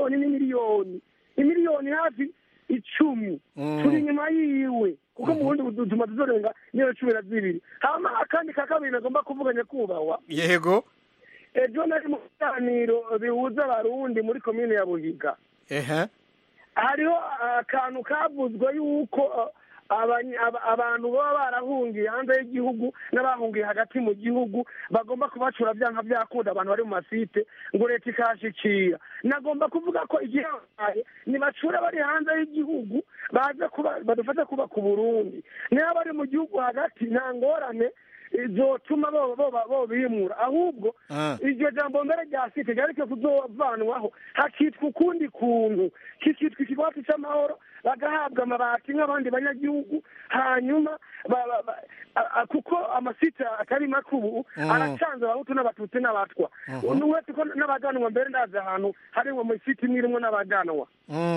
imiliyoni hafi 10 turi inyuma yiwe, kuko mu bundi budutuma tuzorenga niyo 12. Hama akandi kakabiri nagomba kuvuga nyakubahwa. Yego. Ejo nari mu biganiro bihuza abarundi muri komine ya Buhiga. Hariho akantu kavuzwe yuko abantu baba barahungiye hanze y'igihugu n'abahungiye hagati mu gihugu bagomba kubacura byanka byakunda abantu bari mu masite ngo leta ikashikira. Nagomba kuvuga ko igihe ni bacura bari hanze y'igihugu baza kuba badufata kuba ku Burundi, niba bari mu gihugu hagati nta ngorane izotuma bo bimura, ahubwo iryo jambo mbere rya site ryareke kuzovanwaho hakitwa ukundi kuntu, kikitwa ikigwati cy'amahoro, bagahabwa amabati nk'abandi banyagihugu, hanyuma kuko amasite atari makubu aracanze abahutu n'abatutsi n'abatwa. N'uwese ko n'abaganwa mbere ndaza ahantu hari mu site imwe n'abaganwa.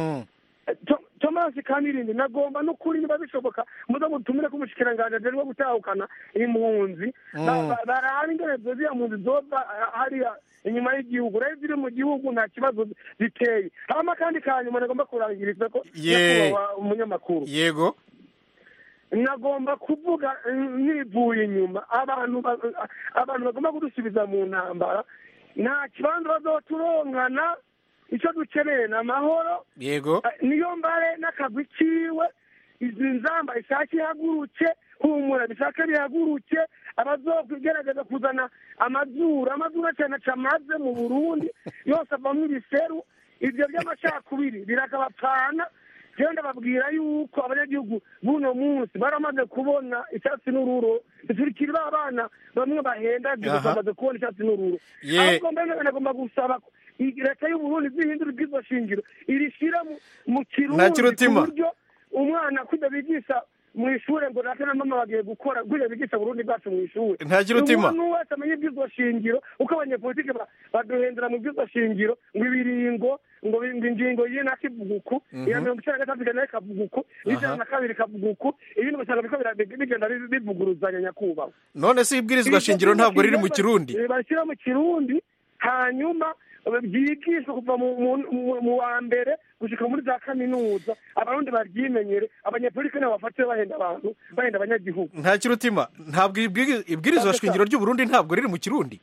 Thomas Kamirindi, nagomba n'ukuri niba bishoboka muza mutumire kumushikiranganje rwo gutahukana impunzi, barahari ingene ziriya mpunzi zova hariya inyuma y'igihugu, rero ziri mu gihugu nta kibazo ziteye. Hama kandi kanyuma nagomba kurangiriza ko umunyamakuru. Yego. Nagomba kuvuga nivuye inyuma abantu bagomba kudusubiza mu ntambara, nta kibanza bazoturongana. Icyo dukeneye ni amahoro. Yego. Niyo mbare n'akagwi kiwe, izi nzamba ishaka ihaguruke, humura bishaka bihaguruke, abazogerageza kuzana amazuru cyane amaze mu Burundi yose avamo ibiseru, ibyo by'amacakubiri birakabapfana. Genda babwira yuko abanyagihugu buno munsi baramaze kubona icyatsi n'ururo, turikiri abana bamwe bahendagiye bamaze kubona icyatsi n'ururo. Ahubwo mbere nagomba gusaba leta y'Uburundi zihindura ubwizo shingiro irishira mu Kirundi kuburyo umwana kujya bigisha mu ishure ngo nake na mama bagiye gukora kujya bigisha Burundi bwacu mu ishure. Ntakirutima n'uwese amenye ubwizo shingiro uko abanyepolitike baduhendera mu bwizo shingiro ngo ibiringo ngo ingingo y'ina kivuguku ya 1993 nayo kavuguku ijana kabiri kavuguku ibindi basanga biko bigenda bivuguruzanya nyakubaho. None si ibwirizwa shingiro ntabwo riri mu Kirundi. Bashyira mu Kirundi hanyuma byigishwa kuva mu wa mbere gushika muri za kaminuza, abarundi baryimenyere, abanyepolitike nabo bafate bahenda abantu bahenda abanyagihugu. Nta kirutima, ntabwo ibwirizwa shingiro ry'u Burundi ntabwo riri mu Kirundi.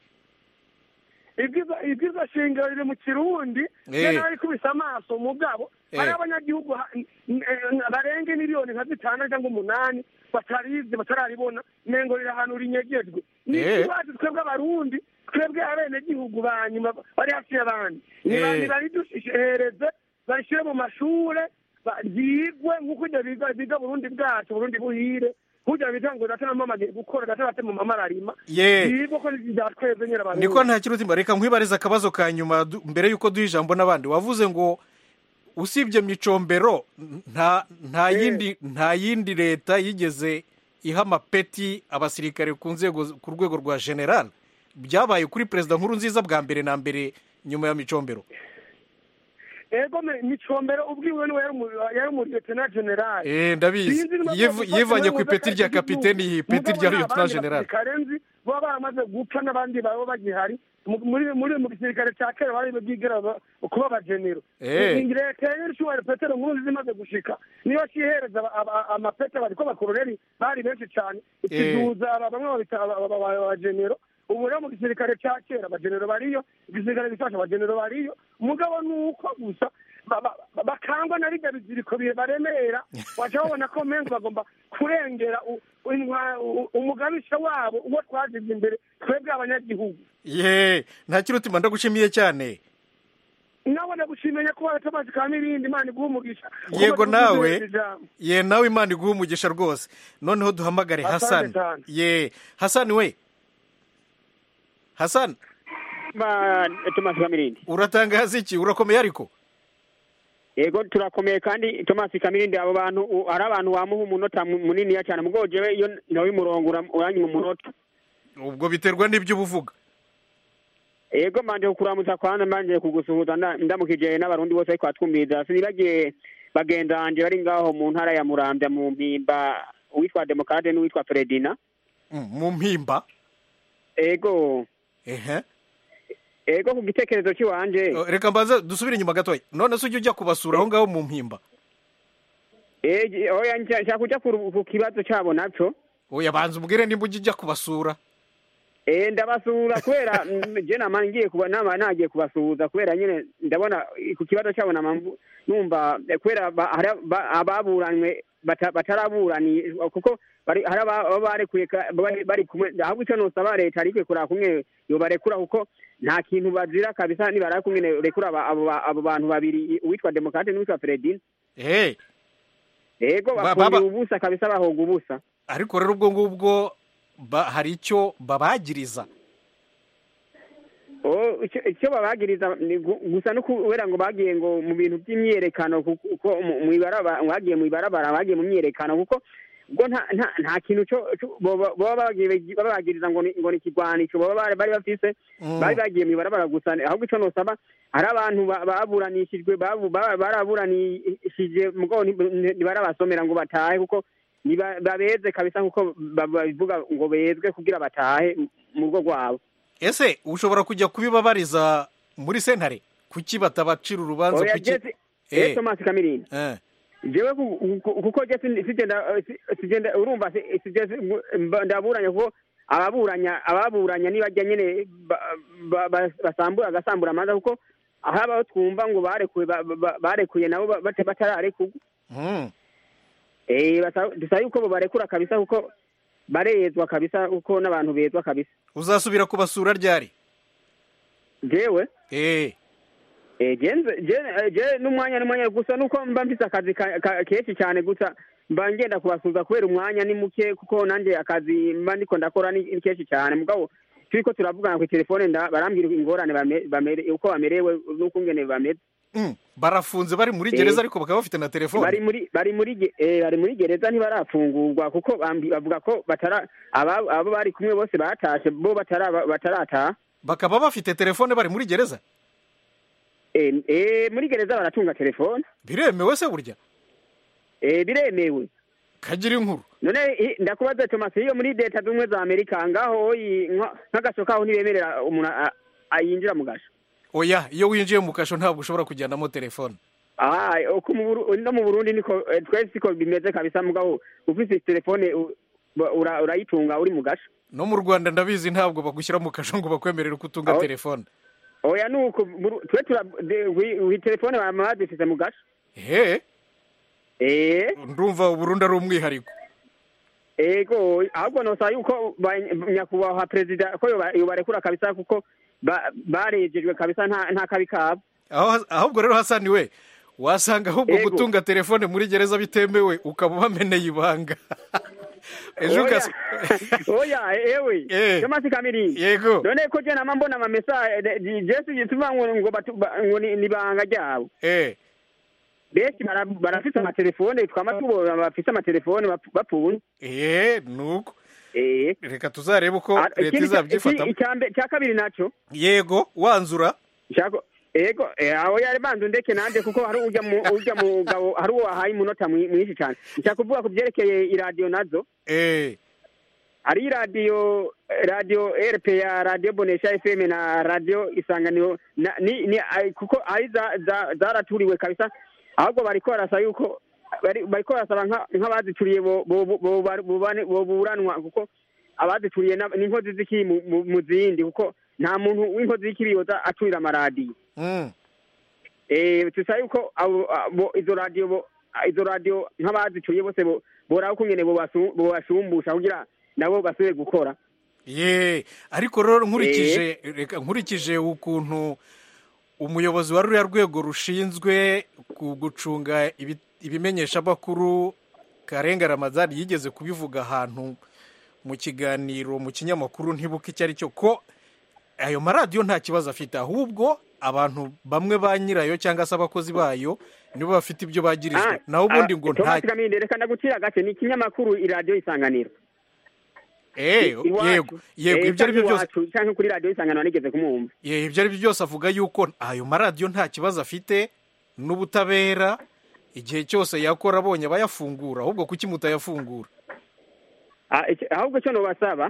Ibwirizwa shingiro riri mu Kirundi, ari kubisa amaso mu bwabo ari abanyagihugu barenge miliyoni nka 5 cyangwa 8 batarize batararibona mengo riri ahantu rinyegejwe. Ni ikibazo twebwe abarundi, twebwe abene gihugu banyuma bari hafi y'abandi, ni bari dushereze bashyire mu mashure byigwe nk'uko biga Burundi bwacu, Burundi buhire kugira bitango datana mama gukora datate mu mama arima yibwo ko byatweze nyera abantu. Niko nta kiruti mbareka nkwibariza akabazo ka nyuma mbere yuko duha ijambo n'abandi. Wavuze ngo usibye Micombero nta yindi leta yigeze iha amapeti abasirikare ku nzego ku rwego rwa general. Byabaye kuri Perezida Nkurunziza bwa mbere na mbere nyuma ya Micombero. ego Micombero ubwiwe niwe yari mu lieutenant general ndabizi yivanye ku ipeti rya kapiteni ipeti rya lieutenant general karenzi baba baramaze gupfa n'abandi babo bagihari muri mu gisirikare cya kera bari bigera kuba abagenero leta y'ishuwa Petero Nkurunziza imaze gushika niyo kihereza amapete bariko bakororeri bari benshi cyane ikiduza bamwe babita abagenero ubu rero mu gisirikare cya kera abagenero bariyo igisirikare gifasha abagenero bariyo umugabo nuko gusa bakangwa na rijya biziriko baremera waje babona ko mengo bagomba kurengera umugabisha wabo uwo twagize imbere twebwe abanyagihugu nta kirutima ndagushimiye cyane nawe nagushimiye ko waratabaje Kamirindi Imana iguha umugisha yego nawe nawe Imana iguha umugisha rwose noneho duhamagare Hassan Hassan we Hassan Thomas Kamirindi uratangaza iki urakomeye ariko yego turakomeye kandi Thomas Kamirindi abo bantu ari abantu wamuha umunota munini ya cyane mugojewe iyo nawe murongura uranyuma umunota ubwo biterwa n'ibyo ubuvuga yego manje kuramutsa kwanza manje kugusuhuza ndamukije n'abarundi bose ariko atwumbiza sinibagiye bagendanje bari ngaho mu ntara ya Muramvya mu mpimba uwitwa Demokrate n'uwitwa Fredina mu mpimba ego ego ku gitekerezo cy'iwanje reka mbaze dusubire inyuma gatoya none se ujya kubasura aho ngaho mu mpimba oya nshaka kujya ku kibazo cyabo nacyo oya banza ubwire nimba ujya kubasura ndabasura kubera je namangiye kuba nagiye kubasuhuza kubera nyine ndabona ku kibazo cyabo numva kubera ababuranywe bataraburani kuko hari abarekuye bari kumwe ahubwo icyo nosaba leta ariko kura kumwe yo barekura kuko nta kintu bazira kabisa nibara kumwe rekura abo bantu babiri uwitwa Demokrate n'uwitwa Fredin yego bafungiye ubusa kabisa bahoga ubusa ariko rero ubwo ngubwo hari icyo babagiriza icyo babagiriza gusa no kubera ngo bagiye ngo mu bintu by'imyerekano kuko bagiye mu ibarabara bagiye mu myerekano kuko ubwo nta kintu babagiriza ngo ni ikigwanisho bari bafise bari bagiye mu ibarabara gusa ahubwo icyo nosaba hari abantu baburanishijwe baraburanishije mugabo ntibarabasomera ngo batahe kuko babeze kabisa kuko babivuga ngo bezwe kugira batahe mu rugo rwabo ese ushobora kujya kubibabariza muri sentare kuki batabacira urubanza kuki Thomas Kamirindi jewe kuko sigenda urumva ndaburanya kuko ababuranya nibajya nyene basambura agasambura amaza kuko aho twumva ngo barekuye nabo batararekurwa dusaba yuko bo barekura kabisa kuko barezwa kabisa kuko n'abantu bezwa kabisa uzasubira kubasura ryari jewe n'umwanya gusa nuko mba mfise akazi kenshi cyane gusa mba ngenda kubasuza kubera umwanya ni muke kuko nanjye akazi mba ndiko ndakora ni kenshi cyane mugabo turiko turavugana ku telefone barambwira ingorane uko bamerewe nuko ngene bameze barafunze bari muri gereza ariko bakaba bafite na telefone bari muri gereza ntibarafungurwa kuko bavuga ko abo bari kumwe bose batashe bo batarataha bakaba bafite telefone bari muri gereza muri gereza baratunga telefone biremewe se burya biremewe kagira inkuru none ndakubaza Thomas iyo muri leta z'ubumwe za Amerika ngaho nk'agasho kaho ntibemerera umuntu ayinjira mu gasho oya iyo winjiye mu kasho ntabwo ushobora kujyanamo telefone no mu Burundi niko twese siko bimeze kabisa mugabo ufite telefone urayitunga uri mu gasho no mu Rwanda ndabizi ntabwo bagushyira mu kasho ngo bakwemerere kutunga telefone oya nuko twe telefone bamadifise mu gasho ndumva Burundi ari umwihariko ego ahubwo nosaba yuko nyakubahwa perezida ko yobarekura kabisa kuko barejejwe kabisa nta kabi kabo ahubwo rero Hasani we wasanga ahubwo gutunga telefone muri gereza bitemewe ukaba ubameneye ibanga ejo oya ewe Thomas Kamirindi yego none ko je nama mbona ama message Jesu yituma ngo ni banga ryabo besi barafise ama telefone twama tubona bafise ama telefone bapfunye nuko reka tuzarebe uko leta izabyifata cya kabiri naco yego wanzura ego aho yari banze ndeke nande kuko hari ujya mugabo hari uwo ahaye umunota mwinshi cyane nshaka kuvuga ku byerekeye iradiyo nazo hari radio RPA, radio Bonesha FM na radio Isanganiro kuko ari zaraturiwe kabisa, ahubwo bariko barasaba yuko bariko barasaba nk'abazituriye bo buranwa, kuko abazituriye n'inkozi z'iki mu zindi, kuko nta muntu w'inkozi z'iki yoza aturira amaradiyo. Tusaba yuko izo radio nk'abazituriye bose boraba ukungene bobashumbusha kugira nabo basubire gukora. Ariko rero nkurikije ukuntu umuyobozi wa ruriya rwego rushinzwe gucunga ibimenyesha makuru Karenga Ramazani yigeze kubivuga ahantu mu kiganiro mu kinyamakuru ntibuka icyo ari cyo, ko ayo maradiyo nta kibazo afite, ahubwo abantu bamwe ba nyirayo cyangwa se abakozi bayo nibo bafite ibyo bagirijwe, naho ubundi ngo nta. Reka ndagucira gace, ni ikinyamakuru iradiyo Isanganiro. Yego ibyo ari byo byose cyangwa kuri radio Isanganiro nigeze kumwumva. Ibyo ari byo byose avuga yuko ayo maradiyo nta kibazo afite n'ubutabera, igihe cyose yakora abonye bayafungura, ahubwo kuki mutayafungura? Ahubwo cyo nobasaba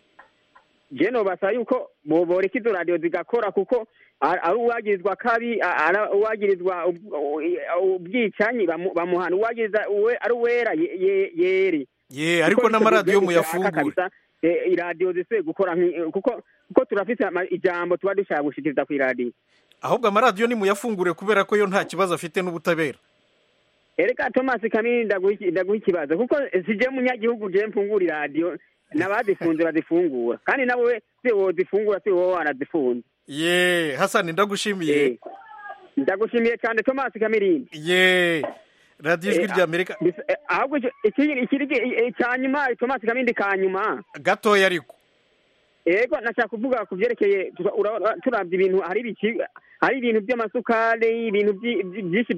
je nobasaba yuko boreka izo radio zigakora, kuko ari uwagirizwa kabi, uwagirizwa ubwicanyi bamuhana, uwagirizwa ari uwera yeri. Ariko n'amaradiyo muyafungura. Iradiyo zise gukora kuko turafite ijambo tuba dushaka gushikiriza ku iradiyo. Ahubwo amaradiyo ni muyafungure kubera ko yo nta kibazo afite n'ubutabera. Ereka Thomas Kamini ndaguha ikibazo, kuko sije munyagihugu je mfungura iradiyo, nabazifunze bazifungura, kandi nabo se wozifungura se wowe warazifunze. Hassan ndagushimiye. Ndagushimiye cyane Thomas Kamini. Radio Ijwi rya Amerika. Ahubwo ikiri cyanyuma Thomas Kamindi kanyuma gatoya ariko. Ego nashaka kuvuga ku byerekeye turabye ibintu, hari ibintu by'amasukari, ibintu byinshi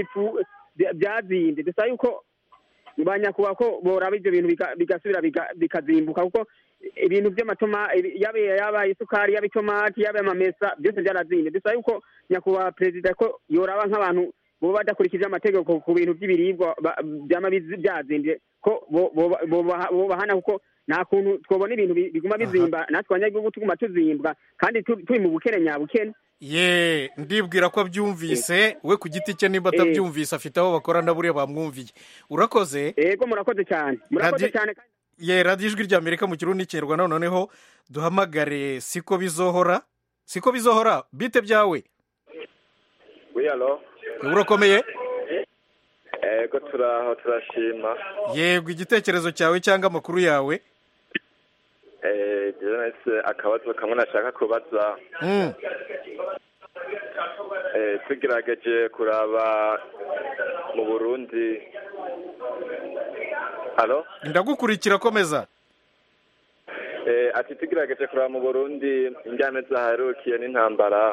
byazinde, dusaba yuko banyakuba ko boraba ibyo bintu bigasubira bikazimbuka, kuko ibintu by'amatoma yaba isukari, yaba itomati, yaba amamesa, byose byarazinde. Dusaba yuko nyakuba perezida ko yoraba nk'abantu bo badakurikije amategeko ku bintu by'ibiribwa byazinde, ko bo bahana, kuko nta kuntu twobona ibintu biguma bizimba natwe abanyagihugu tuguma tuzimbwa kandi turi mu bukene nyabukene. Ndibwira ko abyumvise, we ku giti cye nimba atabyumvise afite abo bakorana buriya bamwumviye. Urakoze. Yego murakoze cyane. Radio Ijwi rya Amerika mu Kirundi n'Ikinyarwanda. Noneho duhamagare Siko Bizohora. Siko Bizohora, bite byawe? Allo. Urakomeye? Ego turaho turashima. Yego, igitekerezo cyawe cyangwa amakuru yawe? Akabazo kamwe nashaka kubaza. Tugerageje kuraba mu Burundi. Allo? Ndagukurikira, komeza. Ati tugerageje kuraba mu Burundi injyane zaharukiye n'intambara.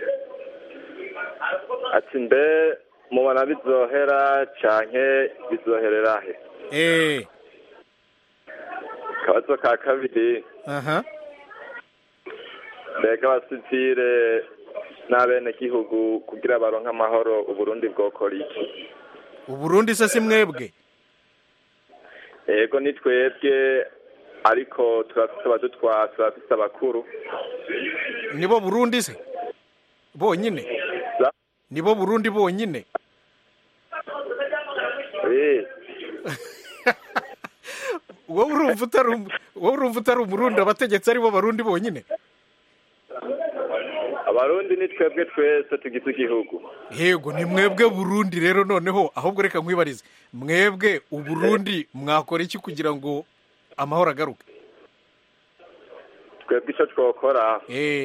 Ati mbe mubona bizohera canke bizoherera he? Kabazo ka kabiri. Mbega abasivile n'abene gihugu kugira baronka amahoro Uburundi bwokora iki? Uburundi se si mwebwe? Ego ni twebwe, ariko turafite abadutwara, turafite abakuru. Nibo Burundi se bonyine? Nibo Burundi bonyine? Wowe urumva utari Umurundi, abategetsi aribo Barundi bonyine? Abarundi ni twebwe twese tugize igihugu. Yego, ni mwebwe Burundi rero. Noneho ahubwo reka nkwibarize, mwebwe Uburundi mwakora iki kugira ngo amahoro agaruke? Twebwe icyo twokora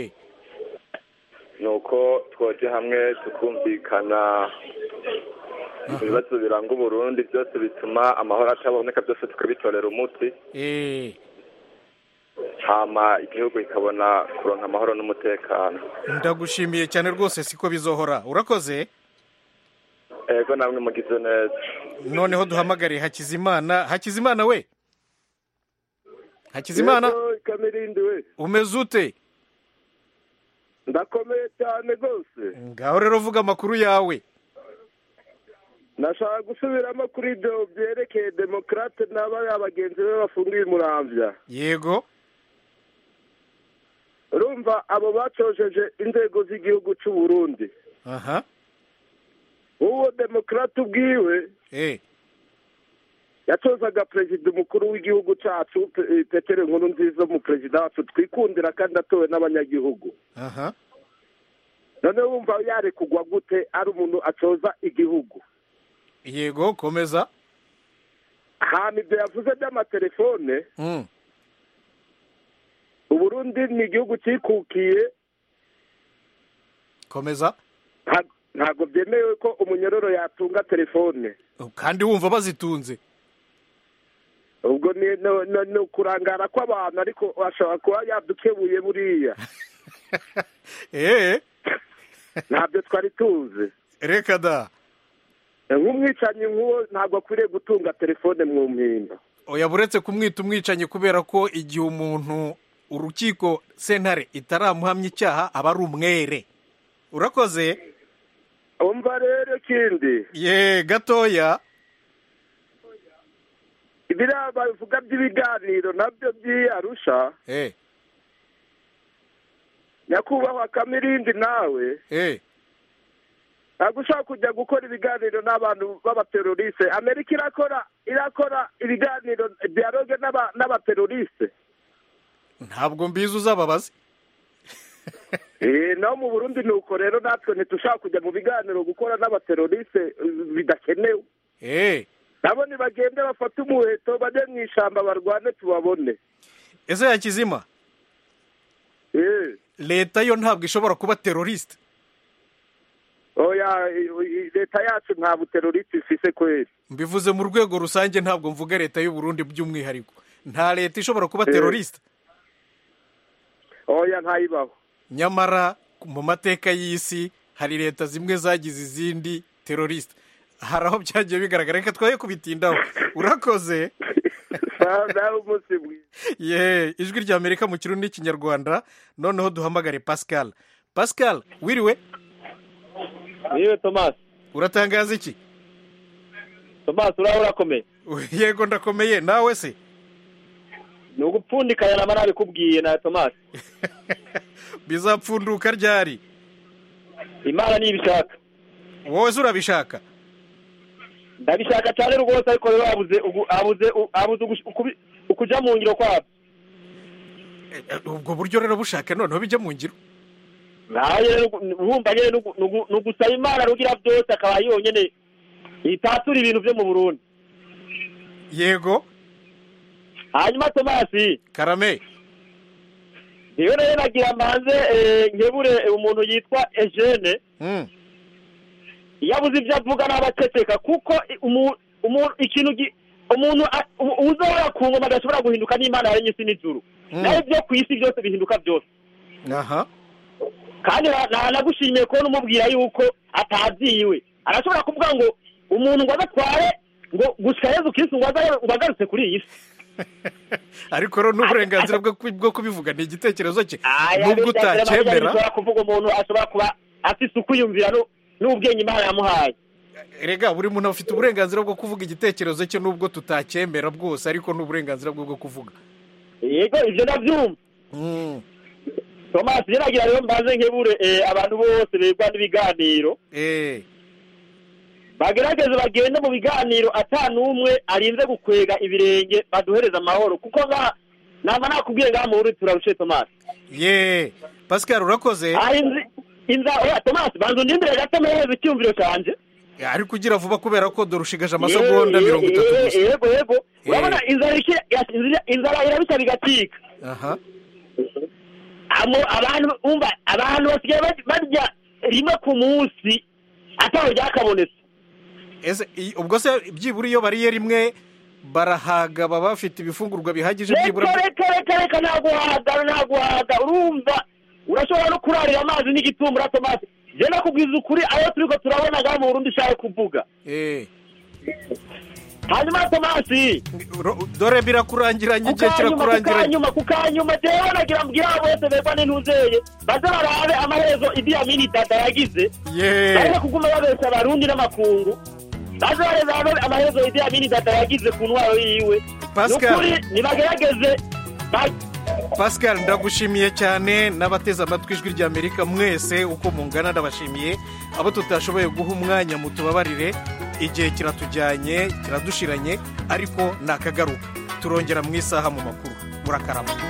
nuko twoje hamwe tukumvikana ibibazo biranga Uburundi byose bituma amahoro ataboneka, byose tukabitorera umuti, hama igihugu kikabona kuronka amahoro n'umutekano. Ndagushimiye cyane rwose Siko Bizohora, urakoze. Ego namwe mugize neza. Noneho duhamagare Hakizimana. Hakizimana we? Hakizimana, Kamirindi we, umeze ute? ndakomeye cyane rwose. Ngaho rero vuga amakuru yawe. Nashaka gusubiramo kuri ibyo byerekeye Demokrate n'abagenzi be bafungiye Muramvya. Yego. Urumva abo bacojeje inzego z'igihugu cy'u Burundi. Aha. Uwo Demokrate ubwiwe yatozaga perezida umukuru w'igihugu cyacu Petero Nkurunziza mu perezida wacu twikundira kandi atowe n'abanyagihugu. Aha. None wumva yare kugwa gute ari umuntu atoza igihugu. Yego komeza. Hama ibyo yavuze by'amatelefone. Uburundi ni igihugu cyikukiye. Komeza. Ntabwo byemewe ko umunyororo yatunga telefone. Kandi wumva bazitunze. Ubwo ni ukurangara kw'abantu ariko bashobora kuba yadukebuye buriya. Ntabyo twari tuzi. Reka da. Nk'umwicanyi nk'uwo ntabwo akwiriye gutunga telefone mu mpinga. Oya buretse kumwita umwicanyi kubera ko igihe umuntu urukiko sentare itaramuhamya icyaha aba ari umwere. Urakoze. Umva rero kindi. Gatoya. Ibira bavuga by'ibiganiro nabyo by'Arusha. Nyakubahwa Kamirindi nawe. Ntabwo ushaka kujya gukora ibiganiro n'abantu b'abateroriste. Amerika irakora ibiganiro dialogue n'abateroriste. Ntabwo mbizi uzababaze. No mu Burundi nuko rero natwe ntitushaka kujya mu biganiro gukora n'abateroriste bidakenewe. Nabo nibagende bafate umuheto bajye mu ishyamba barwane tubabone. Ese Yakizima? Leta yo ntabwo ishobora kuba teroriste. Oya leta yacu nta buteroriste ifise kweri. Mbivuze mu rwego rusange ntabwo mvuga leta y'u Burundi by'umwihariko. Nta leta ishobora kuba teroriste. Oya ntayibaho. Nyamara mu mateka y'isi hari leta zimwe zagize izindi teroriste. Hari aho byagiye bigaragara reka twaye kubitindaho. Urakoze. Ijwi rya Amerika mu Kirundi n'Ikinyarwanda. Noneho duhamagare Pascal. Pascal wiriwe? Niwe Thomas. Uratangaza iki? Thomas urakomeye? Yego ndakomeye nawe se? Ni ugupfundikanya na marabi kubwiye na Thomas. Bizapfunduka ryari? Imana nibishaka. Wowe urabishaka? Ndabishaka cyane rwose ariko rero abuze ukuja mu ngiro kwabo. Ubwo buryo rero bushaka noneho bijya mu ngiro. Naye urumva nyene nugusaba Imana rugira byose akaba yonyene itatura ibintu byo mu Burundi. Yego. Hanyuma Tomasi. Karame. Niyo rero nagira manze nkebure umuntu yitwa Eugene. Yabuze ibyo avuga n'abaceceka kuko umuntu ikintu umuntu uzora ku ngoma adashobora guhinduka n'Imana yaremye isi n'ijuru. Naye byo ku isi byose bihinduka byose. Aha. Kandi nagushimiye ko numubwira yuko ataziwe. Arashobora kuvuga ngo umuntu ngo agatware ngo gushika Yesu Kristo ngo agarutse kuri iyi isi. Ariko rero n'uburenganzira bwo kubivuga ni igitekerezo cye. Nubwo utacyemera. Ashobora kuvuga umuntu ashobora kuba afite ukuyumvira n'ubwenge Imana yamuhaye. Erega buri muntu afite uburenganzira bwo kuvuga igitekerezo cye nubwo tutacyemera bwose ariko n'uburenganzira bwo kuvuga. Yego ivyo navyumva. Thomas yaragira rero mbaze nkebure abantu bose begwa n'ibiganiro. Bagerageze bagende mu biganiro atanumwe arinze gukwega ibirenge baduhereza amahoro kuko nama nakubwiye ngaha mu Burundi turarushe Thomas. Pascal urakoze. Thomas banzo ndindire gato meheze icyumviro canje. Ariko ugira vuba kubera ko dorushigaje amasegonda 30 gusa. Yego. Urabona inzara irabita bigatika. Aha. Abantu basigaye barya rimwe ku munsi ataho ryakabonetse. Ese ubwo se byibura iyo bariye rimwe barahaga baba bafite ibifungurwa bihagije byibura. Reka naguhaga urumva urashobora no kurarira amazi n'igitumbura Thomas. Je nakubwiza ukuri ayo turiko turabona ga mu Burundi shaye kuvuga. hanyuma Tomasi dore birakurangiranye igihe kirakurangiranye kukanyuma jewe nagira mbwira bose beba n'intuzeye baze barabe amaherezo Idi Amin Dada yagize bari kuguma babesha abarundi n'amakungu baze barabe amaherezo Idi Amin Dada yagize ku ntwaro yiwe Pascal nibagerageze Pascal ndagushimiye cyane n'abateze amatwi ijwi ry'Amerika mwese uko mungana ndabashimiye abo tutashoboye guha umwanya mutubabarire igihe kiratujyanye kiradushiranye ariko nakagaruka turongera mu isaha mu makuru murakarama